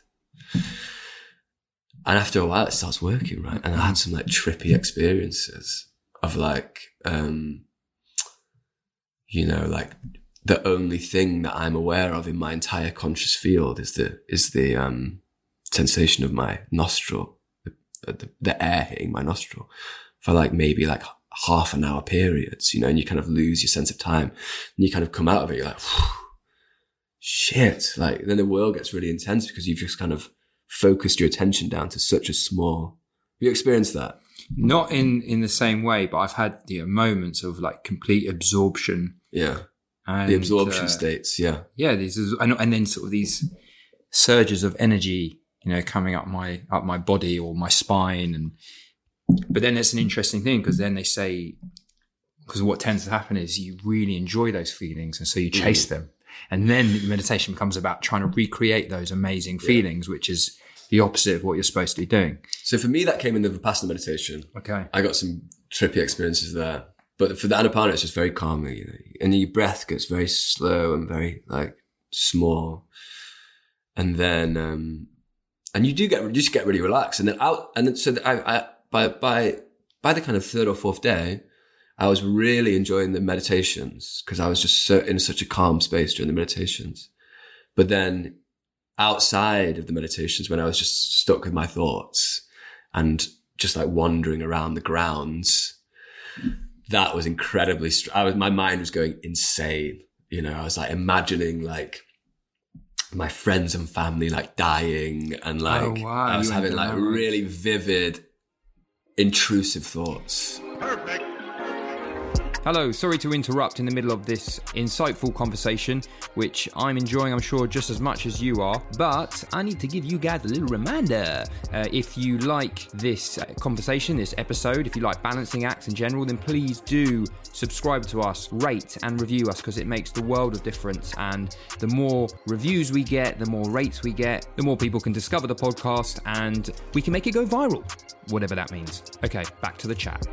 And after a while, it starts working, right? And I had some like trippy experiences of like, um, you know, like the only thing that I'm aware of in my entire conscious field is the, is the, um, sensation of my nostril, the, the air hitting my nostril for like maybe like half an hour periods, you know, and you kind of lose your sense of time and you kind of come out of it. You're like, shit. Like then the world gets really intense because you've just kind of focused your attention down to such a small, have you experienced that? Not in, in the same way, but I've had you know, moments of like complete absorption. Yeah. And, the absorption uh, states. Yeah. Yeah. These, and, and then sort of these surges of energy, you know, coming up my, up my body or my spine. And, but then it's an interesting thing because then they say, because what tends to happen is you really enjoy those feelings. And so you chase mm. them. And then meditation becomes about trying to recreate those amazing yeah. feelings, which is the opposite of what you're supposed to be doing. So for me, that came in the Vipassana meditation. Okay. I got some trippy experiences there. But for the Anapana, it's just very calming, you know, and your breath gets very slow and very like small. And then, um, and you do get, you just get really relaxed. And then out, and then, so I, I, by, by, by the kind of third or fourth day, I was really enjoying the meditations because I was just so in such a calm space during the meditations. But then outside of the meditations, when I was just stuck with my thoughts and just like wandering around the grounds, that was incredibly, str- I was, my mind was going insane. You know, I was like imagining like my friends and family like dying and like, oh, wow. I was You having like right. really vivid, intrusive thoughts. Perfect. Hello, sorry to interrupt in the middle of this insightful conversation, which I'm enjoying, I'm sure, just as much as you are. But I need to give you guys a little reminder. Uh, if you like this conversation, this episode, if you like Balancing Acts in general, then please do subscribe to us, rate and review us, because it makes the world of difference. And the more reviews we get, the more rates we get, the more people can discover the podcast, and we can make it go viral, whatever that means. Okay, back to the chat.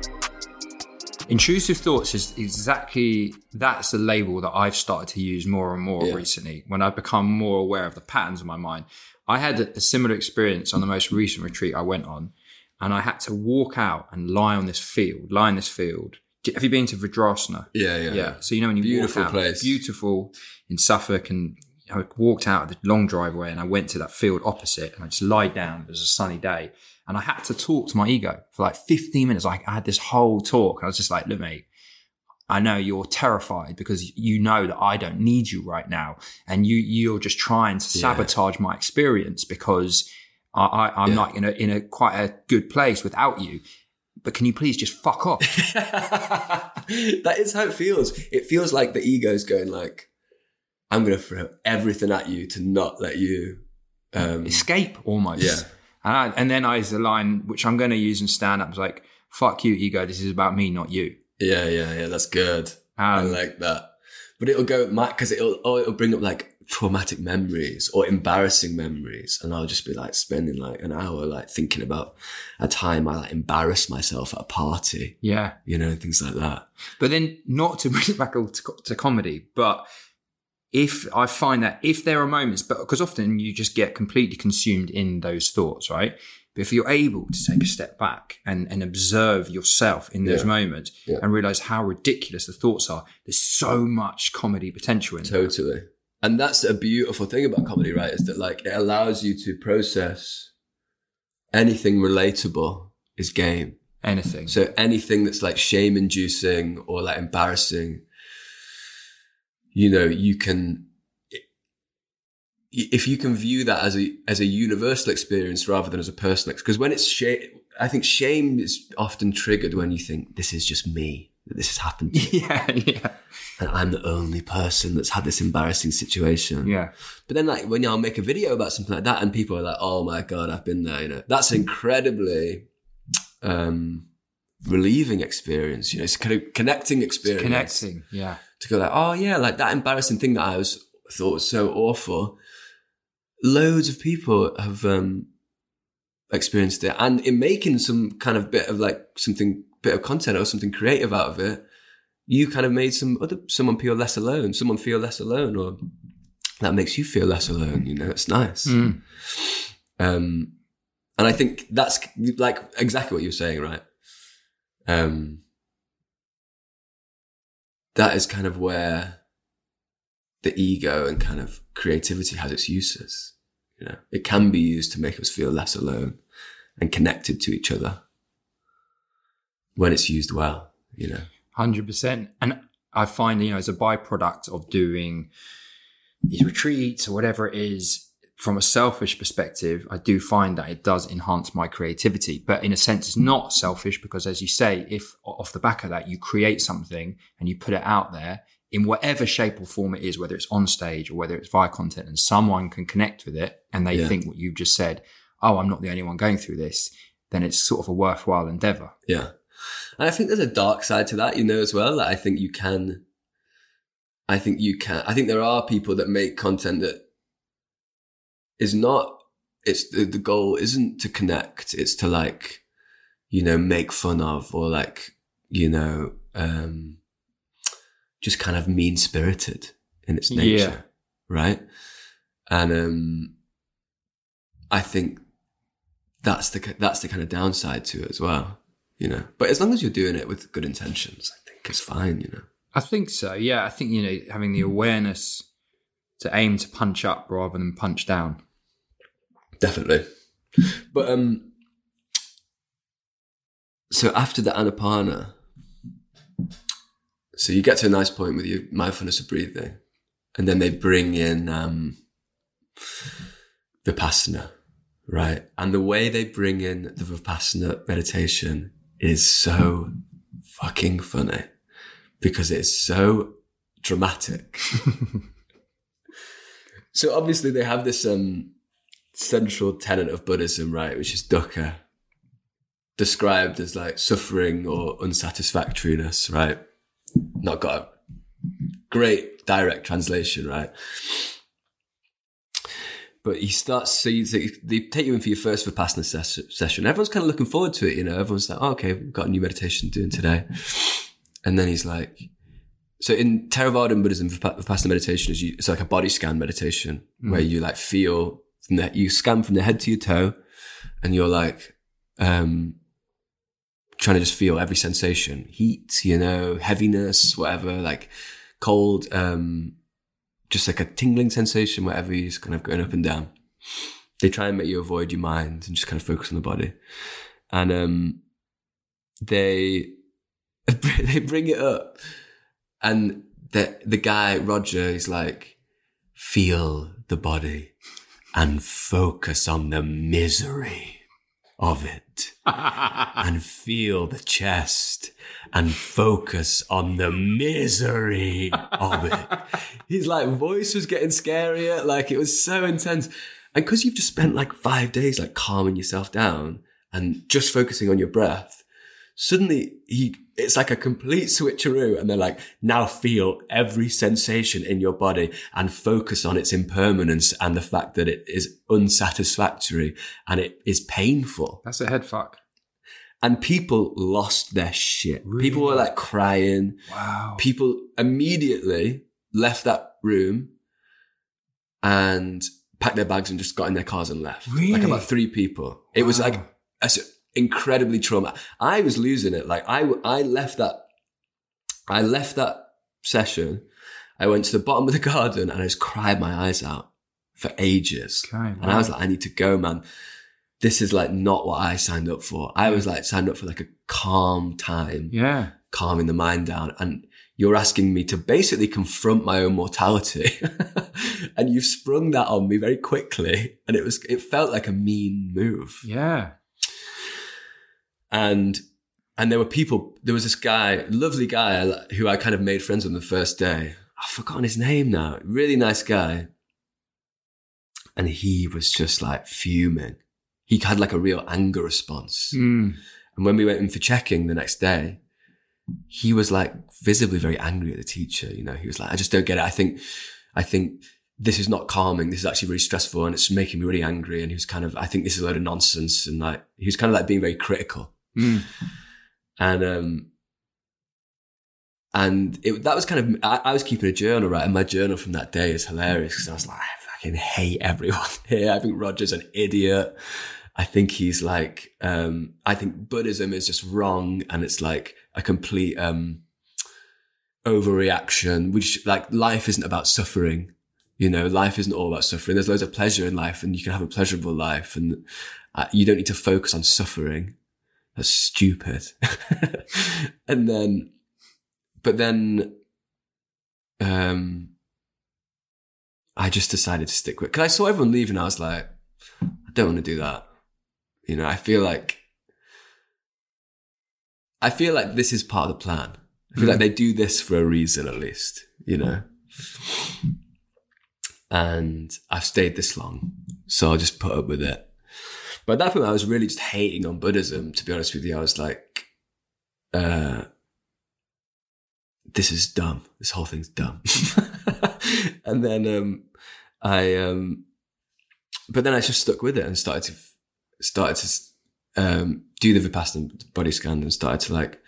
Intrusive thoughts is exactly, that's the label that I've started to use more and more yeah. recently when I've become more aware of the patterns of my mind. I had a, a similar experience on the most recent retreat I went on, and I had to walk out and lie on this field, lie in this field. Have you been to Vajrasana? Yeah, yeah. Yeah. So, you know, when you beautiful walk out, place. Beautiful in Suffolk, and I walked out of the long driveway and I went to that field opposite and I just lied down. It was a sunny day. And I had to talk to my ego for like fifteen minutes. Like I had this whole talk. I was just like, look, mate, I know you're terrified because you know that I don't need you right now. And you, you're just trying to sabotage yeah. my experience because I, I, I'm yeah. not in a, in a quite a good place without you. But can you please just fuck off? That is how it feels. It feels like the ego's going like, I'm going to throw everything at you to not let you um, escape almost. Yeah. And, I, and then I use the line, which I'm going to use in stand-up, is like, fuck you, ego. This is about me, not you. Yeah, yeah, yeah. That's good. Um, I like that. But it'll go, because it'll, oh, it'll bring up like traumatic memories or embarrassing memories. And I'll just be like spending like an hour like thinking about a time I like embarrassed myself at a party. Yeah. You know, things like that. But then not to bring it back to, to comedy, but if I find that if there are moments, but because often you just get completely consumed in those thoughts, right? But if you're able to take a step back and, and observe yourself in those yeah. moments yeah. and realize how ridiculous the thoughts are, there's so much comedy potential in there. Totally. And that's a beautiful thing about comedy, right? Is that like it allows you to process anything relatable is game. Anything. So anything that's like shame inducing or like embarrassing, you know, you can, if you can view that as a, as a universal experience rather than as a personal experience, because when it's shame, I think shame is often triggered when you think this is just me, that this has happened to me. Yeah, yeah. And I'm the only person that's had this embarrassing situation. Yeah. But then like when y'all make a video about something like that and people are like, oh my God, I've been there, you know, that's incredibly, um, relieving experience, you know, it's kind of connecting experience. It's connecting, yeah. To go like, oh yeah, like that embarrassing thing that I was thought was so awful. Loads of people have um, experienced it, and in making some kind of bit of like something, bit of content or something creative out of it, you kind of made some other someone feel less alone. Someone feel less alone, or that makes you feel less alone. You know, it's nice. Mm. Um, and I think that's like exactly what you're saying, right? Um. That is kind of where the ego and kind of creativity has its uses. You know, it can be used to make us feel less alone and connected to each other when it's used well, you know. one hundred percent. And I find, you know, as a byproduct of doing these retreats or whatever it is, from a selfish perspective, I do find that it does enhance my creativity. But in a sense, it's not selfish because, as you say, if off the back of that, you create something and you put it out there in whatever shape or form it is, whether it's on stage or whether it's via content, and someone can connect with it and they Yeah. think what you've just said, oh, I'm not the only one going through this, then it's sort of a worthwhile endeavor. Yeah. And I think there's a dark side to that, you know, as well. That I think you can, I think you can, I think there are people that make content that is not, it's the, the goal isn't to connect. It's to like, you know, make fun of, or like, you know, um, just kind of mean spirited in its nature. Yeah. Right. And, um, I think that's the, that's the kind of downside to it as well, you know, but as long as you're doing it with good intentions, I think it's fine, you know. I think so. Yeah. I think, you know, having the awareness to aim to punch up rather than punch down. Definitely. But, um, so after the Anapana, so you get to a nice point with your mindfulness of breathing, and then they bring in, um, Vipassana, right? And the way they bring in the Vipassana meditation is so fucking funny because it's so dramatic. So obviously they have this, um, central tenet of Buddhism, right, which is dukkha, described as like suffering or unsatisfactoriness, right? Not got a great direct translation, right? But he starts, so you, they take you in for your first Vipassana ses- session. Everyone's kind of looking forward to it, you know. Everyone's like, oh, okay, we've got a new meditation doing today. And then he's like, so in Theravada Buddhism, Vipassana meditation is you, it's like a body scan meditation mm. where you like feel, from the, you scan from the head to your toe, and you're like, um, trying to just feel every sensation, heat, you know, heaviness, whatever, like cold, um, just like a tingling sensation, whatever, you're just kind of going up and down. They try and make you avoid your mind and just kind of focus on the body. And, um, they, they bring it up, and the, the guy, Roger, is like, feel the body and focus on the misery of it. And feel the chest and focus on the misery of it. His like voice was getting scarier. Like it was so intense. And because you've just spent like five days like calming yourself down and just focusing on your breath, suddenly he, it's like a complete switcheroo, and they're like, now feel every sensation in your body and focus on its impermanence and the fact that it is unsatisfactory and it is painful. That's a head fuck. And people lost their shit. Really? People were like crying. Wow. People immediately left that room and packed their bags and just got in their cars and left. Really? Like about three people. It Wow. was like a, incredibly trauma. I was losing it. Like I, I left that, I left that session. I went to the bottom of the garden and I just cried my eyes out for ages. Okay, wow. And I was like, I need to go, man. This is like not what I signed up for. I was like signed up for like a calm time. Yeah. Calming the mind down. And you're asking me to basically confront my own mortality. And you've sprung that on me very quickly. And it was, it felt like a mean move. Yeah. And, and there were people, there was this guy, lovely guy who I kind of made friends with on the first day. I've forgotten his name now. Really nice guy. And he was just like fuming. He had like a real anger response. Mm. And when we went in for checking the next day, he was like visibly very angry at the teacher. You know, he was like, I just don't get it. I think, I think this is not calming. This is actually really stressful and it's making me really angry. And he was kind of, I think this is a load of nonsense. And like, he was kind of like being very critical. Mm. And, um, and it, that was kind of, I, I was keeping a journal, right? And my journal from that day is hilarious because I was like, I fucking hate everyone here. I think Roger's an idiot. I think he's like, um, I think Buddhism is just wrong. And it's like a complete, um, overreaction, which like life isn't about suffering. You know, life isn't all about suffering. There's loads of pleasure in life and you can have a pleasurable life. And, I, you don't need to focus on suffering. That's stupid. And then, but then, um, I just decided to stick with it. Because I saw everyone leave and I was like, I don't want to do that. You know, I feel like, I feel like this is part of the plan. I feel mm. like they do this for a reason, at least, you know. And I've stayed this long, so I'll just put up with it. But at that point, I was really just hating on Buddhism, to be honest with you. I was like, uh, this is dumb. This whole thing's dumb. And then um, I, um, but then I just stuck with it and started to, started to um, do the Vipassana body scan and started to like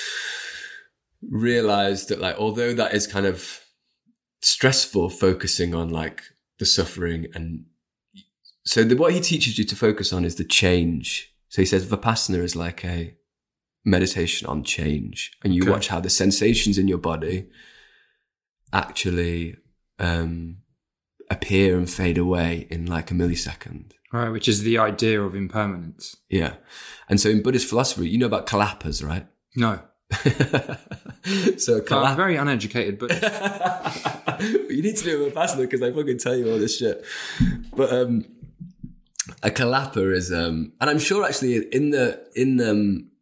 realize that like, although that is kind of stressful, focusing on like the suffering, and so the, what he teaches you to focus on is the change. So he says Vipassana is like a meditation on change, and you okay. watch how the sensations in your body actually um, appear and fade away in like a millisecond. Right, which is the idea of impermanence. Yeah. And so in Buddhist philosophy, you know about kalapas, right? No. So kalapa- I'm very uneducated, but you need to do a Vipassana because I fucking tell you all this shit. But um, a kalapa is, um, and I'm sure actually in the in um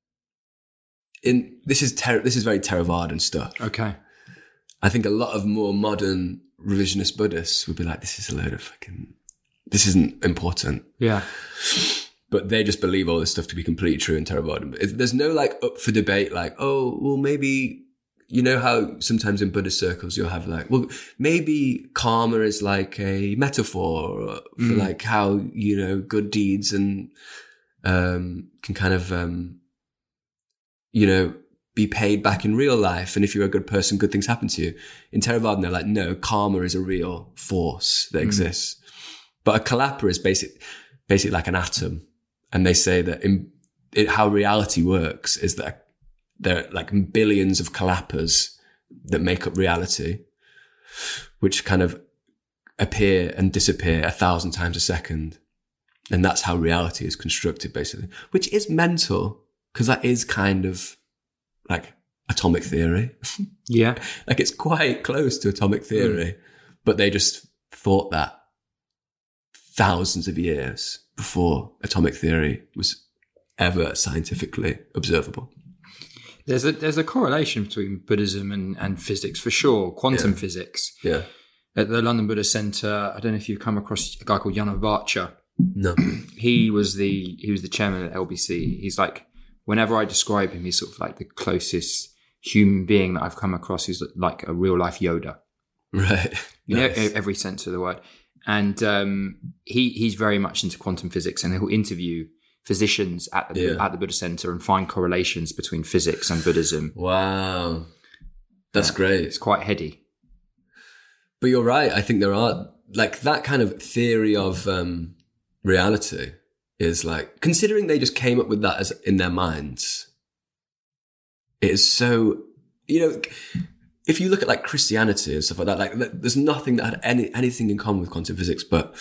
in this is ter- this is very Theravadan stuff. Okay. I think a lot of more modern revisionist Buddhists would be like, this is a load of fucking, this isn't important. Yeah. But they just believe all this stuff to be completely true in Theravadan. There's no like up for debate like, oh, well, maybe, you know how sometimes in Buddhist circles you'll have like, well, maybe karma is like a metaphor for mm. like how, you know, good deeds and um, can kind of, um, you know, be paid back in real life. And if you're a good person, good things happen to you. In Theravadan, they're like, no, karma is a real force that mm. exists. But a kalapa is basic, basically like an atom. And they say that in it, how reality works is that there are like billions of kalapas that make up reality, which kind of appear and disappear a thousand times a second. And that's how reality is constructed, basically, which is mental, because that is kind of like atomic theory. Yeah. Like it's quite close to atomic theory, mm. but they just thought that thousands of years before atomic theory was ever scientifically observable. There's a there's a correlation between Buddhism and, and physics for sure. Quantum yeah. physics. Yeah. At the London Buddhist Centre, I don't know if you've come across a guy called Yano Vacha. No. He was the he was the chairman at L B C. He's like, whenever I describe him, he's sort of like the closest human being that I've come across who's like a real life Yoda. Right. You nice. know, every sense of the word. And um, he he's very much into quantum physics, and he'll interview physicians at the yeah. at the Buddhist Centre and find correlations between physics and Buddhism. Wow, that's yeah, great. It's quite heady. But you're right. I think there are like that kind of theory of um, reality is like, considering they just came up with that as in their minds. It is so, you know. If you look at like Christianity and stuff like that, like there's nothing that had any anything in common with quantum physics, but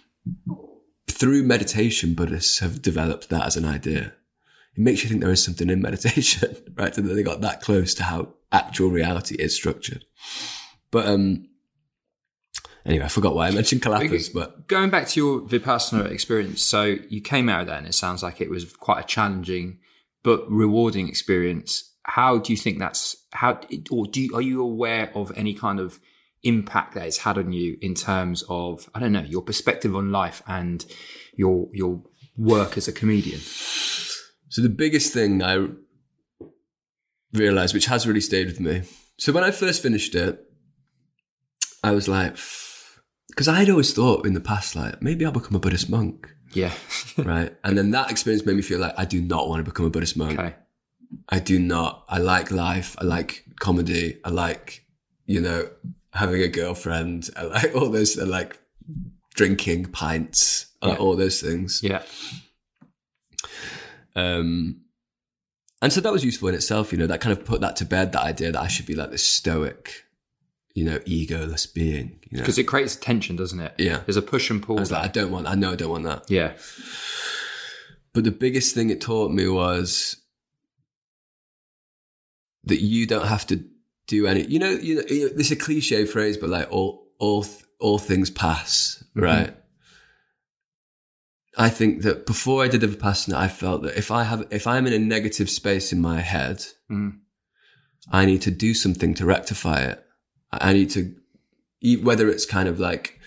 through meditation, Buddhists have developed that as an idea. It makes you think there is something in meditation, right? So that they got that close to how actual reality is structured. But um, anyway, I forgot why I mentioned kalapas. But going back to your Vipassana experience, so you came out of that, and it sounds like it was quite a challenging but rewarding experience. How do you think that's how, or do you, are you aware of any kind of impact that it's had on you in terms of, I don't know, your perspective on life and your your work as a comedian? So the biggest thing I realized, which has really stayed with me. So when I first finished it, I was like, because I had always thought in the past, like, maybe I'll become a Buddhist monk. Yeah. Right. And then that experience made me feel like I do not want to become a Buddhist monk. Okay. I do not. I like life. I like comedy. I like, you know, having a girlfriend. I like all those, I like drinking pints. I like yeah. all those things. Yeah. Um, and so that was useful in itself, you know, that kind of put that to bed, that idea that I should be like this stoic, you know, egoless being. You know? Because it creates tension, doesn't it? Yeah. There's a push and pull. I was like, I don't want, I know I don't want that. Yeah. but the biggest thing it taught me was that you don't have to do any, you know, you know, this is a cliche phrase, but like all, all, all things pass, mm-hmm. right? I think that before I did the Vipassana, I felt that if I have, if I'm in a negative space in my head, mm. I need to do something to rectify it. I need to, whether it's kind of like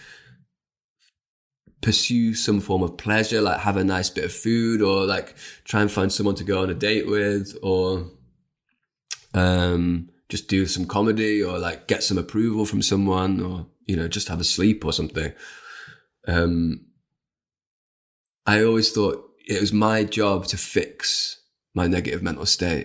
pursue some form of pleasure, like have a nice bit of food, or like try and find someone to go on a date with, or um, just do some comedy, or like get some approval from someone, or, you know, just have a sleep or something. Um, I always thought it was my job to fix my negative mental state.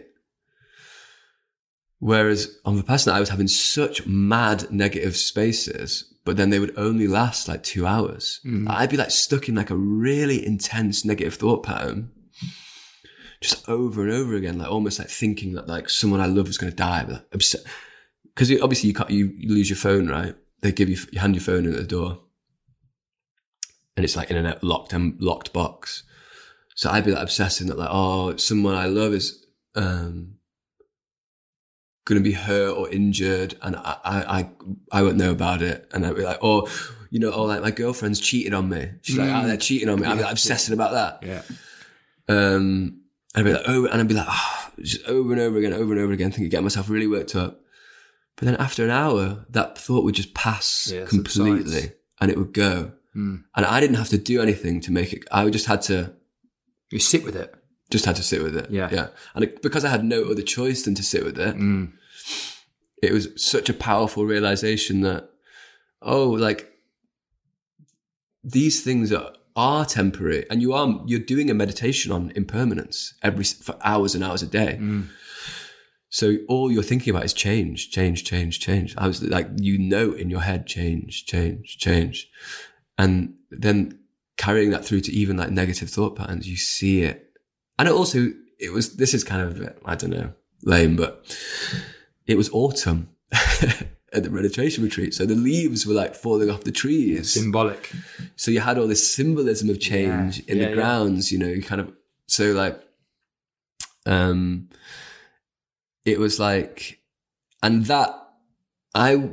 Whereas on Vipassana, I was having such mad negative spaces, but then they would only last like two hours. Mm. I'd be like stuck in like a really intense negative thought pattern, just over and over again, like almost like thinking that like someone I love is going to die. Like, upset. Because obviously you can't, you, you lose your phone, right? They give you, you hand your phone in at the door, and it's like in a locked and locked box. So I'd be like obsessing that like, oh, someone I love is um, going to be hurt or injured, and I, I, I won't know about it. And I'd be like, oh, you know, oh, like my girlfriend's cheated on me. She's mm. like, oh, they're cheating on me. I'd be like obsessing about that. Yeah. Um, I'd be like, oh, and I'd be like, oh, just over and over again, over and over again, thinking, getting myself really worked up. But then after an hour, that thought would just pass yeah, completely, subsides. And it would go. Mm. And I didn't have to do anything to make it. I just had to. You sit with it. Just had to sit with it. Yeah. Yeah. And it, because I had no other choice than to sit with it, mm. it was such a powerful realization that, oh, like these things are, are temporary, and you are, you're doing a meditation on impermanence every, for hours and hours a day. Mm. So all you're thinking about is change, change, change, change. I was like, you know, in your head, change, change, change. And then carrying that through to even like negative thought patterns, you see it. And it also, it was, this is kind of, I don't know, lame, but it was autumn at the meditation retreat. So the leaves were like falling off the trees. Symbolic. So you had all this symbolism of change yeah, in yeah, the grounds, yeah. you know, you kind of, so like, um, it was like, and that, I,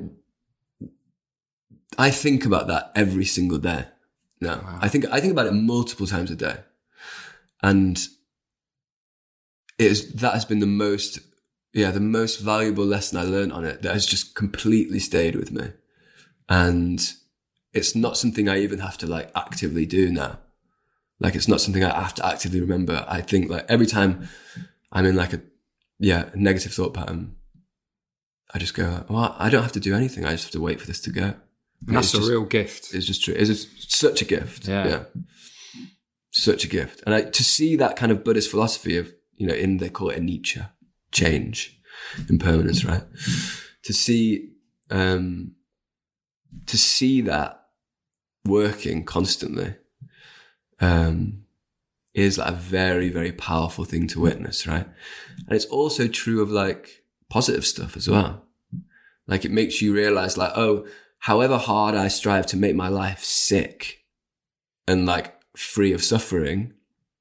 I think about that every single day. No, wow. I think, I think about it multiple times a day. And it is, that has been the most, yeah, the most valuable lesson I learned on it that has just completely stayed with me. And it's not something I even have to like actively do now. Like, it's not something I have to actively remember. I think like every time I'm in like a, yeah, a negative thought pattern, I just go, well, I don't have to do anything. I just have to wait for this to go. And that's it's a just, real gift. It's just true. It's just such a gift. Yeah. yeah. Such a gift. And I, to see that kind of Buddhist philosophy of, you know, in, they call it anicca, change, impermanence, right? To see, um, to see that working constantly, um, is like a very, very powerful thing to witness, right? And it's also true of like positive stuff as well. Like it makes you realize like, oh, however hard I strive to make my life sick and like free of suffering,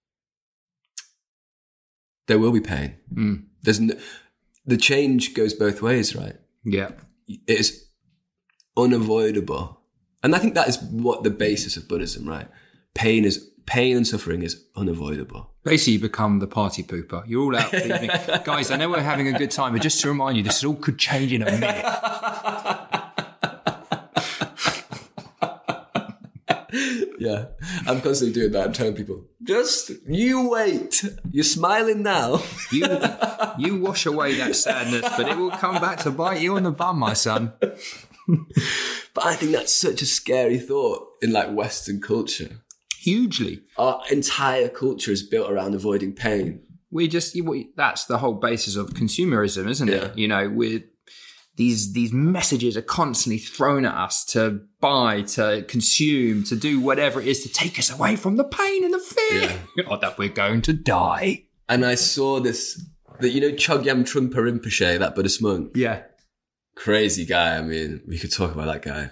there will be pain. Mm. There's no, the change goes both ways, right? Yeah. It is unavoidable. And I think that is what the basis of Buddhism, right? Pain is, pain and suffering is unavoidable. Basically, you become the party pooper. You're all out for the evening. Guys, I know we're having a good time, but just to remind you, this all could change in a minute. Yeah, I'm constantly doing that. I'm telling people, just you wait. You're smiling now. you you wash away that sadness, but it will come back to bite you on the bum, my son. But I think that's such a scary thought in like Western culture. Hugely. Our entire culture is built around avoiding pain. We just, that's the whole basis of consumerism, isn't Yeah. it? You know, we're, these, these messages are constantly thrown at us to buy, to consume, to do whatever it is to take us away from the pain and the fear. Yeah. Or that we're going to die. And I saw this, that, you know, Chogyam Trungpa Rinpoche, that Buddhist monk. Yeah. Crazy guy. I mean, we could talk about that guy.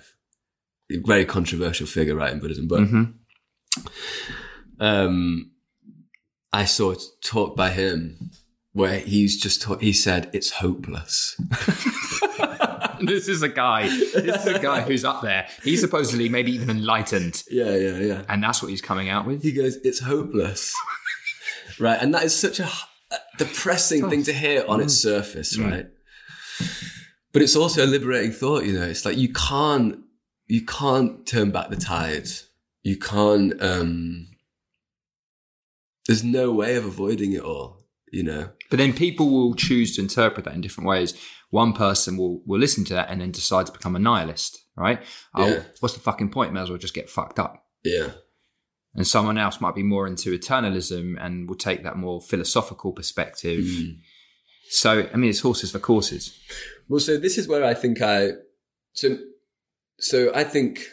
Very controversial figure, right, in Buddhism. But, Mm-hmm. um, I saw a talk by him where he's just taught, he said it's hopeless. This is a guy. This is a guy who's up there. He's supposedly maybe even enlightened. Yeah, yeah, yeah. And that's what he's coming out with. He goes, it's hopeless. Right. And that is such a, a depressing thing to hear on its surface, Mm. right? But it's also a liberating thought, you know. It's like you can't, you can't turn back the tide. You can't, um, there's no way of avoiding it all, you know. But then people will choose to interpret that in different ways. One person will, will listen to that and then decide to become a nihilist, right? Oh, Yeah. what's the fucking point? May as well just get fucked up. Yeah. And someone else might be more into eternalism and will take that more philosophical perspective. Mm. So, I mean, it's horses for courses. Well, so this is where I think I, so, so I think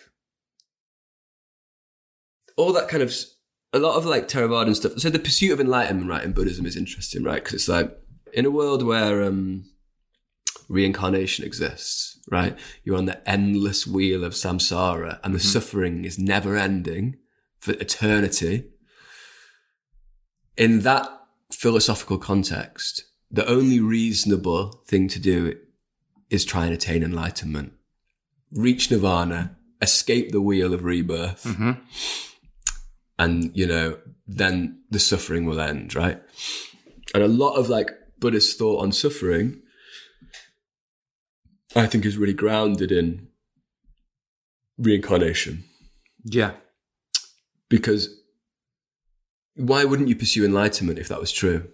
all that kind of, a lot of like Theravada stuff. So the pursuit of enlightenment, right, in Buddhism is interesting, right? Because it's like, in a world where um, reincarnation exists, right? You're on the endless wheel of samsara and the Mm-hmm. suffering is never ending for eternity. In that philosophical context, the only reasonable thing to do is try and attain enlightenment, reach nirvana, escape the wheel of rebirth. Mm-hmm. And, you know, then the suffering will end, right? And a lot of like Buddhist thought on suffering, I think is really grounded in reincarnation. Yeah. Because why wouldn't you pursue enlightenment if that was true?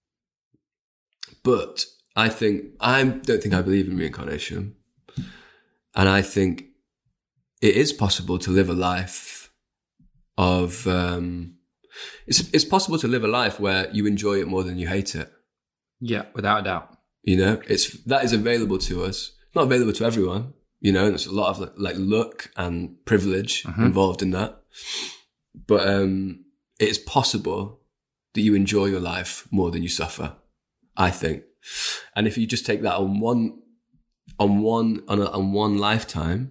But I think, I don't think I believe in reincarnation. And I think it is possible to live a life of, um, it's, it's possible to live a life where you enjoy it more than you hate it. Yeah, without a doubt. You know, it's, that is available to us. Not available to everyone, you know, and there's a lot of like, like luck and privilege Mhm. involved in that. But, um, it's possible that you enjoy your life more than you suffer, I think. And if you just take that on one, on one, on, a, on one lifetime,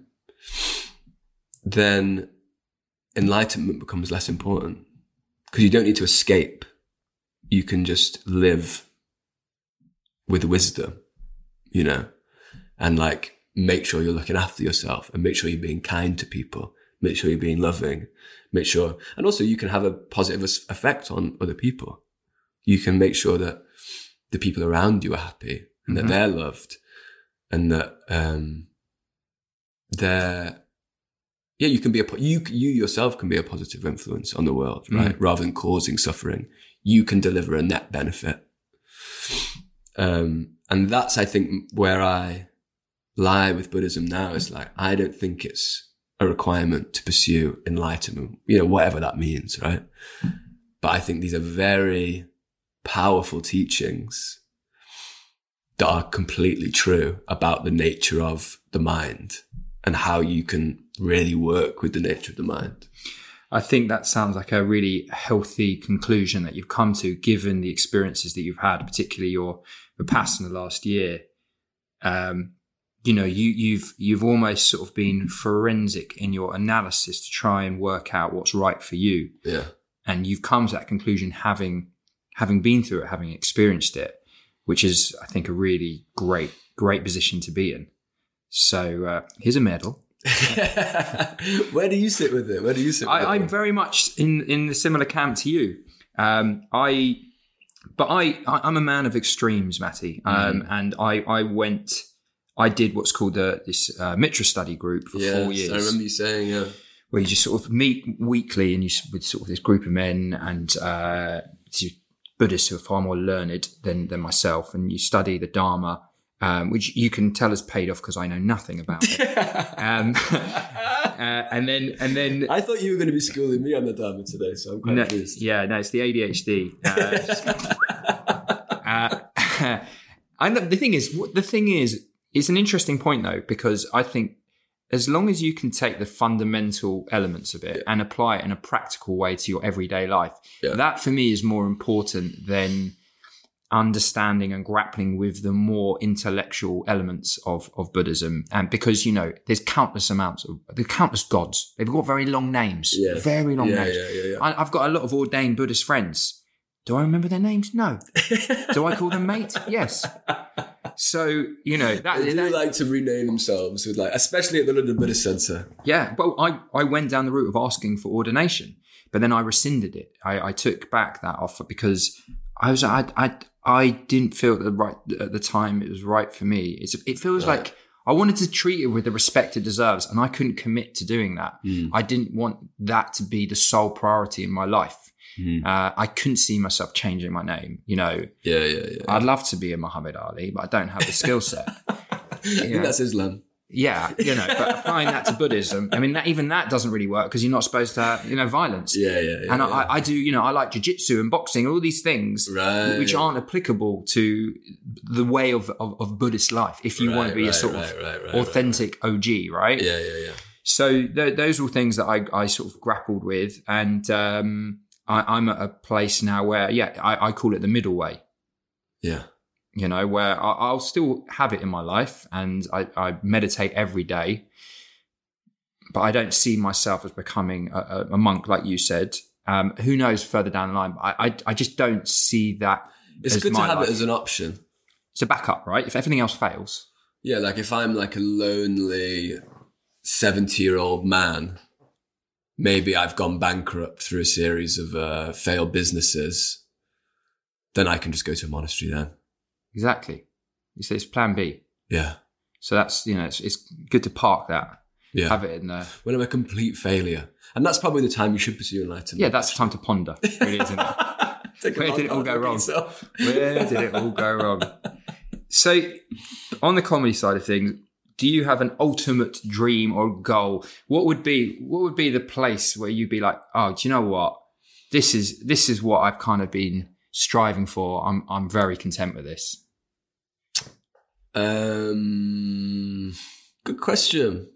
then enlightenment becomes less important because you don't need to escape. You can just live with wisdom, you know, and like make sure you're looking after yourself and make sure you're being kind to people, make sure you're being loving, make sure, and also you can have a positive effect on other people. You can make sure that the people around you are happy and Mm-hmm. that they're loved and that, um, they're, yeah, you can be a, you, you yourself can be a positive influence on the world, right? Mm. Rather than causing suffering, you can deliver a net benefit. Um, and that's, I think, where I lie with Buddhism now. Is like, I don't think it's a requirement to pursue enlightenment, you know, whatever that means, right? But I think these are very powerful teachings that are completely true about the nature of the mind and how you can really work with the nature of the mind. I think that sounds like a really healthy conclusion that you've come to, given the experiences that you've had, particularly your Vipassana last year. Um, you know, you, you've you've almost sort of been forensic in your analysis to try and work out what's right for you, Yeah. and you've come to that conclusion having having been through it, having experienced it, which is, I think, a really great great position to be in. So uh, here's a medal. Where do you sit with it? Where do you sit with I, it? I'm very much in, in the similar camp to you. Um, I, but I, I, I'm a man of extremes, Matty. Um, Mm. and I, I went, I did what's called the, this uh, Mitra study group for Yes, four years. I remember you saying, yeah. Where you just sort of meet weekly and you s- with sort of this group of men and uh, Buddhists who are far more learned than than myself, and you study the Dharma. Um, which you can tell has paid off because I know nothing about it. um, uh, and then, and then, I thought you were going to be schooling me on the Dharma today, so I'm quite no, pleased. yeah, no, it's the A D H D. Uh, uh, I know, the thing is, the thing is, it's an interesting point though, because I think as long as you can take the fundamental elements of it Yeah. and apply it in a practical way to your everyday life, Yeah. that for me is more important than understanding and grappling with the more intellectual elements of, of Buddhism. And because, you know, there's countless amounts of, there's countless gods. They've got very long names, Yeah. very long Yeah, names. yeah, yeah, yeah. I, I've got a lot of ordained Buddhist friends. Do I remember their names? No. Do I call them mate? Yes. So, you know, that... They do that, like to rename themselves, with like, especially at the London Buddhist Centre. Yeah, well, I, I went down the route of asking for ordination, but then I rescinded it. I, I took back that offer because I was I I, I didn't feel at the, right, at the time it was right for me. It's, it feels right. like I wanted to treat it with the respect it deserves, and I couldn't commit to doing that. Mm. I didn't want that to be the sole priority in my life. Mm. Uh, I couldn't see myself changing my name, you know. Yeah, yeah, yeah. I'd love to be a Muhammad Ali, but I don't have the skill set. I think that's Islam. Yeah, you know, but applying that to Buddhism, I mean, that, even that doesn't really work because you're not supposed to have, you know, violence. Yeah, yeah, yeah. And yeah. I, I do, you know, I like jiu-jitsu and boxing, all these things right. which aren't applicable to the way of, of, of Buddhist life if you right, want to be right, a sort right, of right, right, authentic right, right. O G, right? Yeah, yeah, yeah. So th- those were things that I, I sort of grappled with. And um, I, I'm at a place now where, yeah, I, I call it the middle way. Yeah. You know, where I'll still have it in my life and I, I meditate every day, but I don't see myself as becoming a, a monk, like you said. Um, who knows further down the line? But I, I, I just don't see that. It's as good to my have life. it as an option. It's a backup, right? If everything else fails. Yeah, like if I'm like a lonely seventy-year-old man, maybe I've gone bankrupt through a series of uh, failed businesses, then I can just go to a monastery then. Exactly. You say it's plan B. Yeah. So that's, you know, it's, it's good to park that. Yeah. Have it in there. When I'm a complete failure. And that's probably the time you should pursue enlightenment. Yeah, that's the time to ponder. Really, isn't it? Where did it all go wrong? Where did it all go wrong? So on the comedy side of things, do you have an ultimate dream or goal? What would be, what would be the place where you'd be like, oh, do you know what? This is, this is what I've kind of been striving for. I'm, I'm very content with this. Um, good question.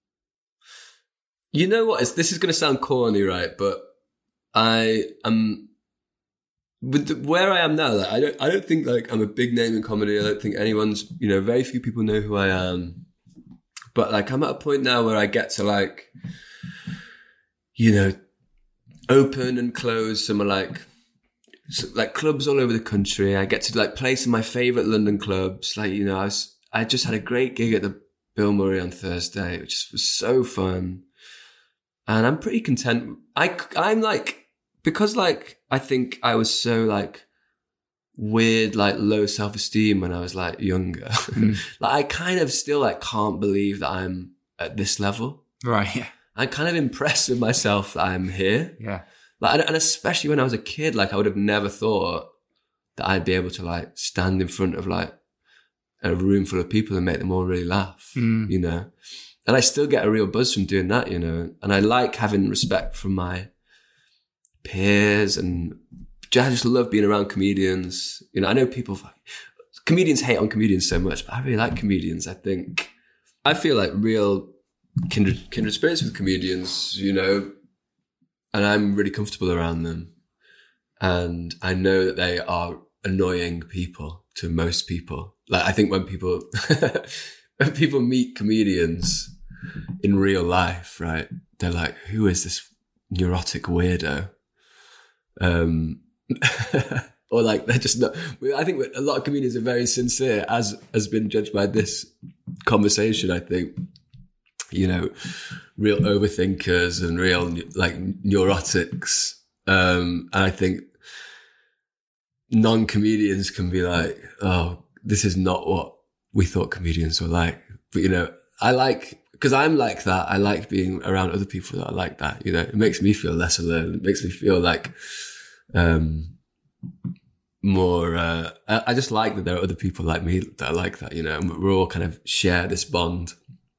You know what? It's, this is going to sound corny, right? But I am with the, where I am now. Like, I don't, I don't think like I'm a big name in comedy. I don't think anyone's, you know, very few people know who I am. But like, I'm at a point now where I get to like, you know, open and close some like. So, like clubs all over the country. I get to like play some of my favourite London clubs. Like, you know, I was, I just had a great gig at the Bill Murray on Thursday, which was so fun. And I'm pretty content. I, I'm like, because like, I think I was so like weird, like low self-esteem when I was like younger. Mm. Like I kind of still like can't believe that I'm at this level. Right. Yeah. I'm kind of impressed with myself that I'm here. Yeah. Like, and especially when I was a kid, like I would have never thought that I'd be able to like stand in front of like a room full of people and make them all really laugh, mm. you know? And I still get a real buzz from doing that, you know? And I like having respect from my peers and I just love being around comedians. You know, I know people, comedians hate on comedians so much, but I really like comedians. I think, I feel like real kindred, kindred spirits with comedians, you know? And I'm really comfortable around them. And I know that they are annoying people to most people. Like, I think when people, when people meet comedians in real life, right, they're like, who is this neurotic weirdo? Um, or like, they're just not, I think a lot of comedians are very sincere, as has been judged by this conversation, I think. You know, real overthinkers and real like neurotics. Um, and I think non-comedians can be like, oh, this is not what we thought comedians were like. But, you know, I like, because I'm like that. I like being around other people that are like that. You know, it makes me feel less alone. It makes me feel like, um, more, uh, I, I just like that there are other people like me that are like that, you know, and we're all kind of share this bond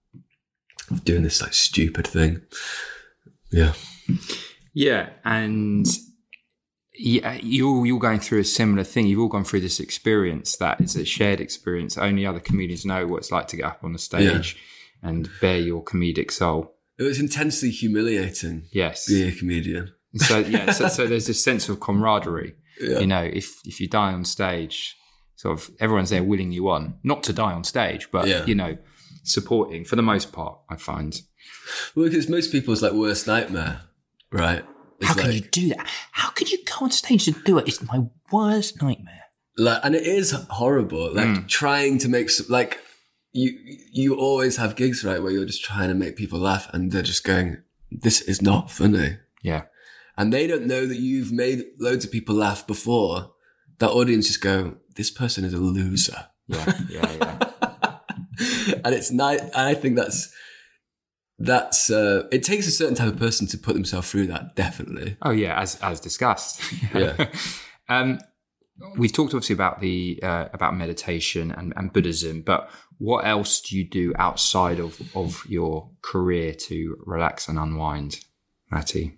of doing this like stupid thing. Yeah. Yeah. And yeah, you're, you're going through a similar thing. You've all gone through this experience that is a shared experience. Only other comedians know what it's like to get up on the stage yeah. and bare your comedic soul. It was intensely humiliating. Yes. Being a comedian. So, yeah. so, so there's this sense of camaraderie. Yeah. You know, if, if you die on stage, sort of everyone's there willing you on, not to die on stage, but, yeah. you know, supporting for the most part, I find. Well, because most people's like worst nightmare, right? It's How can like, you do that? How could you go on stage to do it? It's my worst nightmare. Like, and it is horrible. Like Mm. trying to make s- like you you always have gigs, right, where you're just trying to make people laugh, and they're just going, "This is not funny," Yeah. and they don't know that you've made loads of people laugh before. That audience just go, "This person is a loser," Yeah. Yeah. Yeah. and it's nice. I think that's that's uh, it takes a certain type of person to put themselves through that. Definitely. Oh yeah, as as discussed. Yeah. um, we've talked obviously about the uh, about meditation and, and Buddhism, but what else do you do outside of, of your career to relax and unwind, Matty?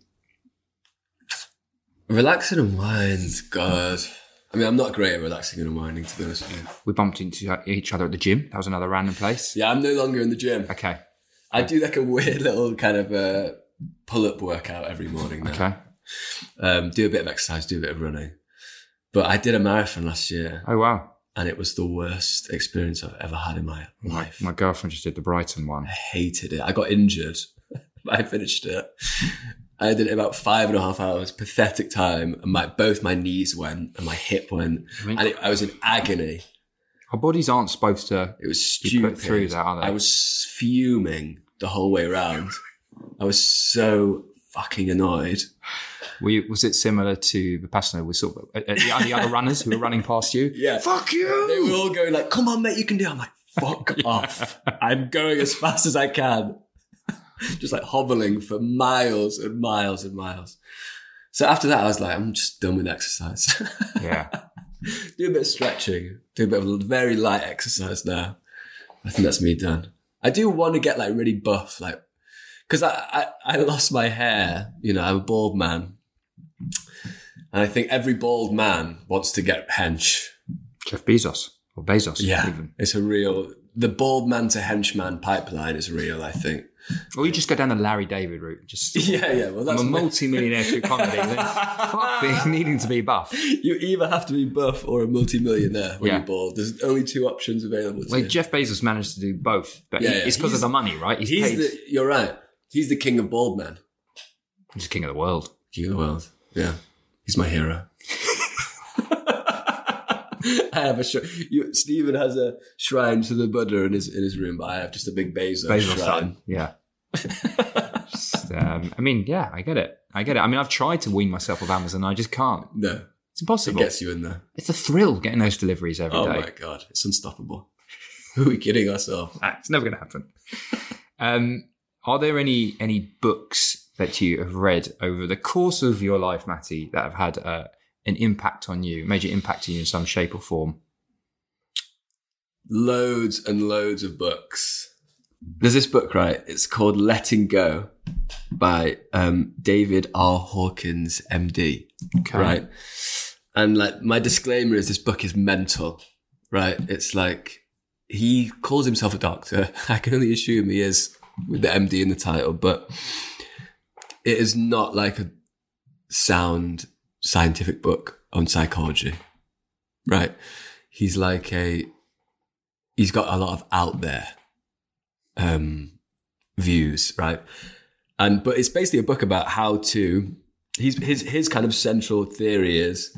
Relax and unwind. God. I mean, I'm not great at relaxing and unwinding, to be honest with you. We bumped into each other at the gym. That was another random place. Yeah, I'm no longer in the gym. Okay. I do like a weird little kind of uh, pull-up workout every morning now. Okay. Um, do a bit of exercise, do a bit of running. But I did a marathon last year, Oh wow. and it was the worst experience I've ever had in my My, life. my girlfriend just did the Brighton one. I hated it. I got injured, but I finished it. I did it about five and a half hours, pathetic time, and my both my knees went and my hip went, I mean- and it, I was in agony. Our bodies aren't supposed to. It was You stupid. put through that, are they? I was fuming the whole way around. I was so fucking annoyed. Were you, was it similar to the Vipassana with sort of uh, uh, the, the other runners who were running past you? Yeah. Fuck you! They were all going like, "Come on, mate, you can do it." I'm like, fuck off. I'm going as fast as I can. Just like hobbling for miles and miles and miles. So after that, I was like, I'm just done with exercise. Yeah. Do a bit of stretching. Do a bit of very light exercise now. I think that's me done. I do want to get like really buff, like, because I, I, I lost my hair. You know, I'm a bald man. And I think every bald man wants to get hench. Jeff Bezos or Bezos. Yeah, Even. it's a real, the bald man to henchman pipeline is real, I think. Or you just go down the Larry David route. Just Yeah, yeah. Well, I'm that's a multi-millionaire through comedy. Then fuck being needing to be buff. You either have to be buff or a multi-millionaire when Yeah. you're bald. There's only two options available to Well, you. Jeff Bezos managed to do both, but Yeah, he- yeah. it's because of He's- the money, right? He's, He's paid. the, you're right. He's the king of bald men. He's king of the world. King of the world. Yeah. He's my hero. I have a sh- you, Stephen has a shrine to the Buddha in his in his room, but I have just a big Bezos, Bezos shrine. son. Yeah. Just, um, I mean, yeah, I get it. I get it. I mean, I've tried to wean myself off Amazon. I just can't. No, It's it impossible. gets you in there. It's a thrill getting those deliveries every day. Oh my god, it's unstoppable. Who are we kidding ourselves? Ah, it's never going to happen. Um, are there any any books that you have read over the course of your life, Matty, that have had uh, an impact on you, major impact on you in some shape or form? Loads and loads of books. There's this book, right? It's called Letting Go by um, David R. Hawkins, M D. Okay. Right. And like my disclaimer is this book is mental, right? It's like he calls himself a doctor. I can only assume he is with the M D in the title, but it is not like a sound scientific book on psychology, right? He's like a, he's got a lot of out there um, views, right? And, but it's basically a book about how to, he's, his, his kind of central theory is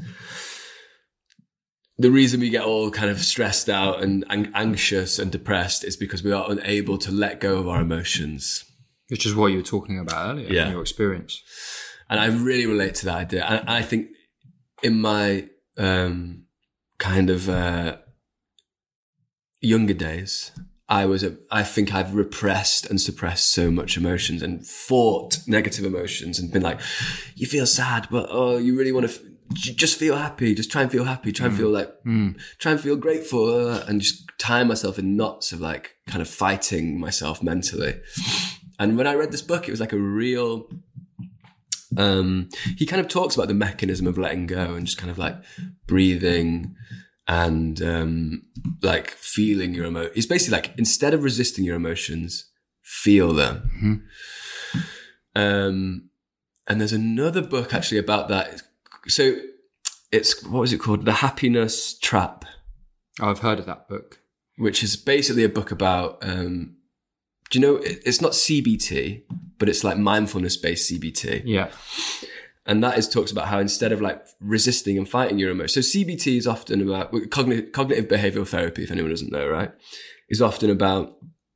the reason we get all kind of stressed out and, and anxious and depressed is because we are unable to let go of our emotions. Which is what you were talking about earlier Yeah. in your experience. And I really relate to that idea. And I think in my um, kind of uh, younger days, I was, a, I think I've repressed and suppressed so much emotions and fought negative emotions and been like, you feel sad, but oh, you really want to f- j- just feel happy. Just try and feel happy. Try and feel like, Mm. try and feel grateful uh, and just tie myself in knots of like kind of fighting myself mentally. And when I read this book, it was like a real, um, he kind of talks about the mechanism of letting go and just kind of like breathing and um, like feeling your emotions. It's basically like, instead of resisting your emotions, feel them. Mm-hmm. Um, and there's another book actually about that. So it's, what was it called? The Happiness Trap, Oh, I've heard of that book. which is basically a book about, um, do you know, it, it's not C B T, but it's like mindfulness-based C B T. Yeah. And that is talks about how instead of like resisting and fighting your emotions. So C B T is often about cognitive, cognitive behavioral therapy, if anyone doesn't know, right? Is often about,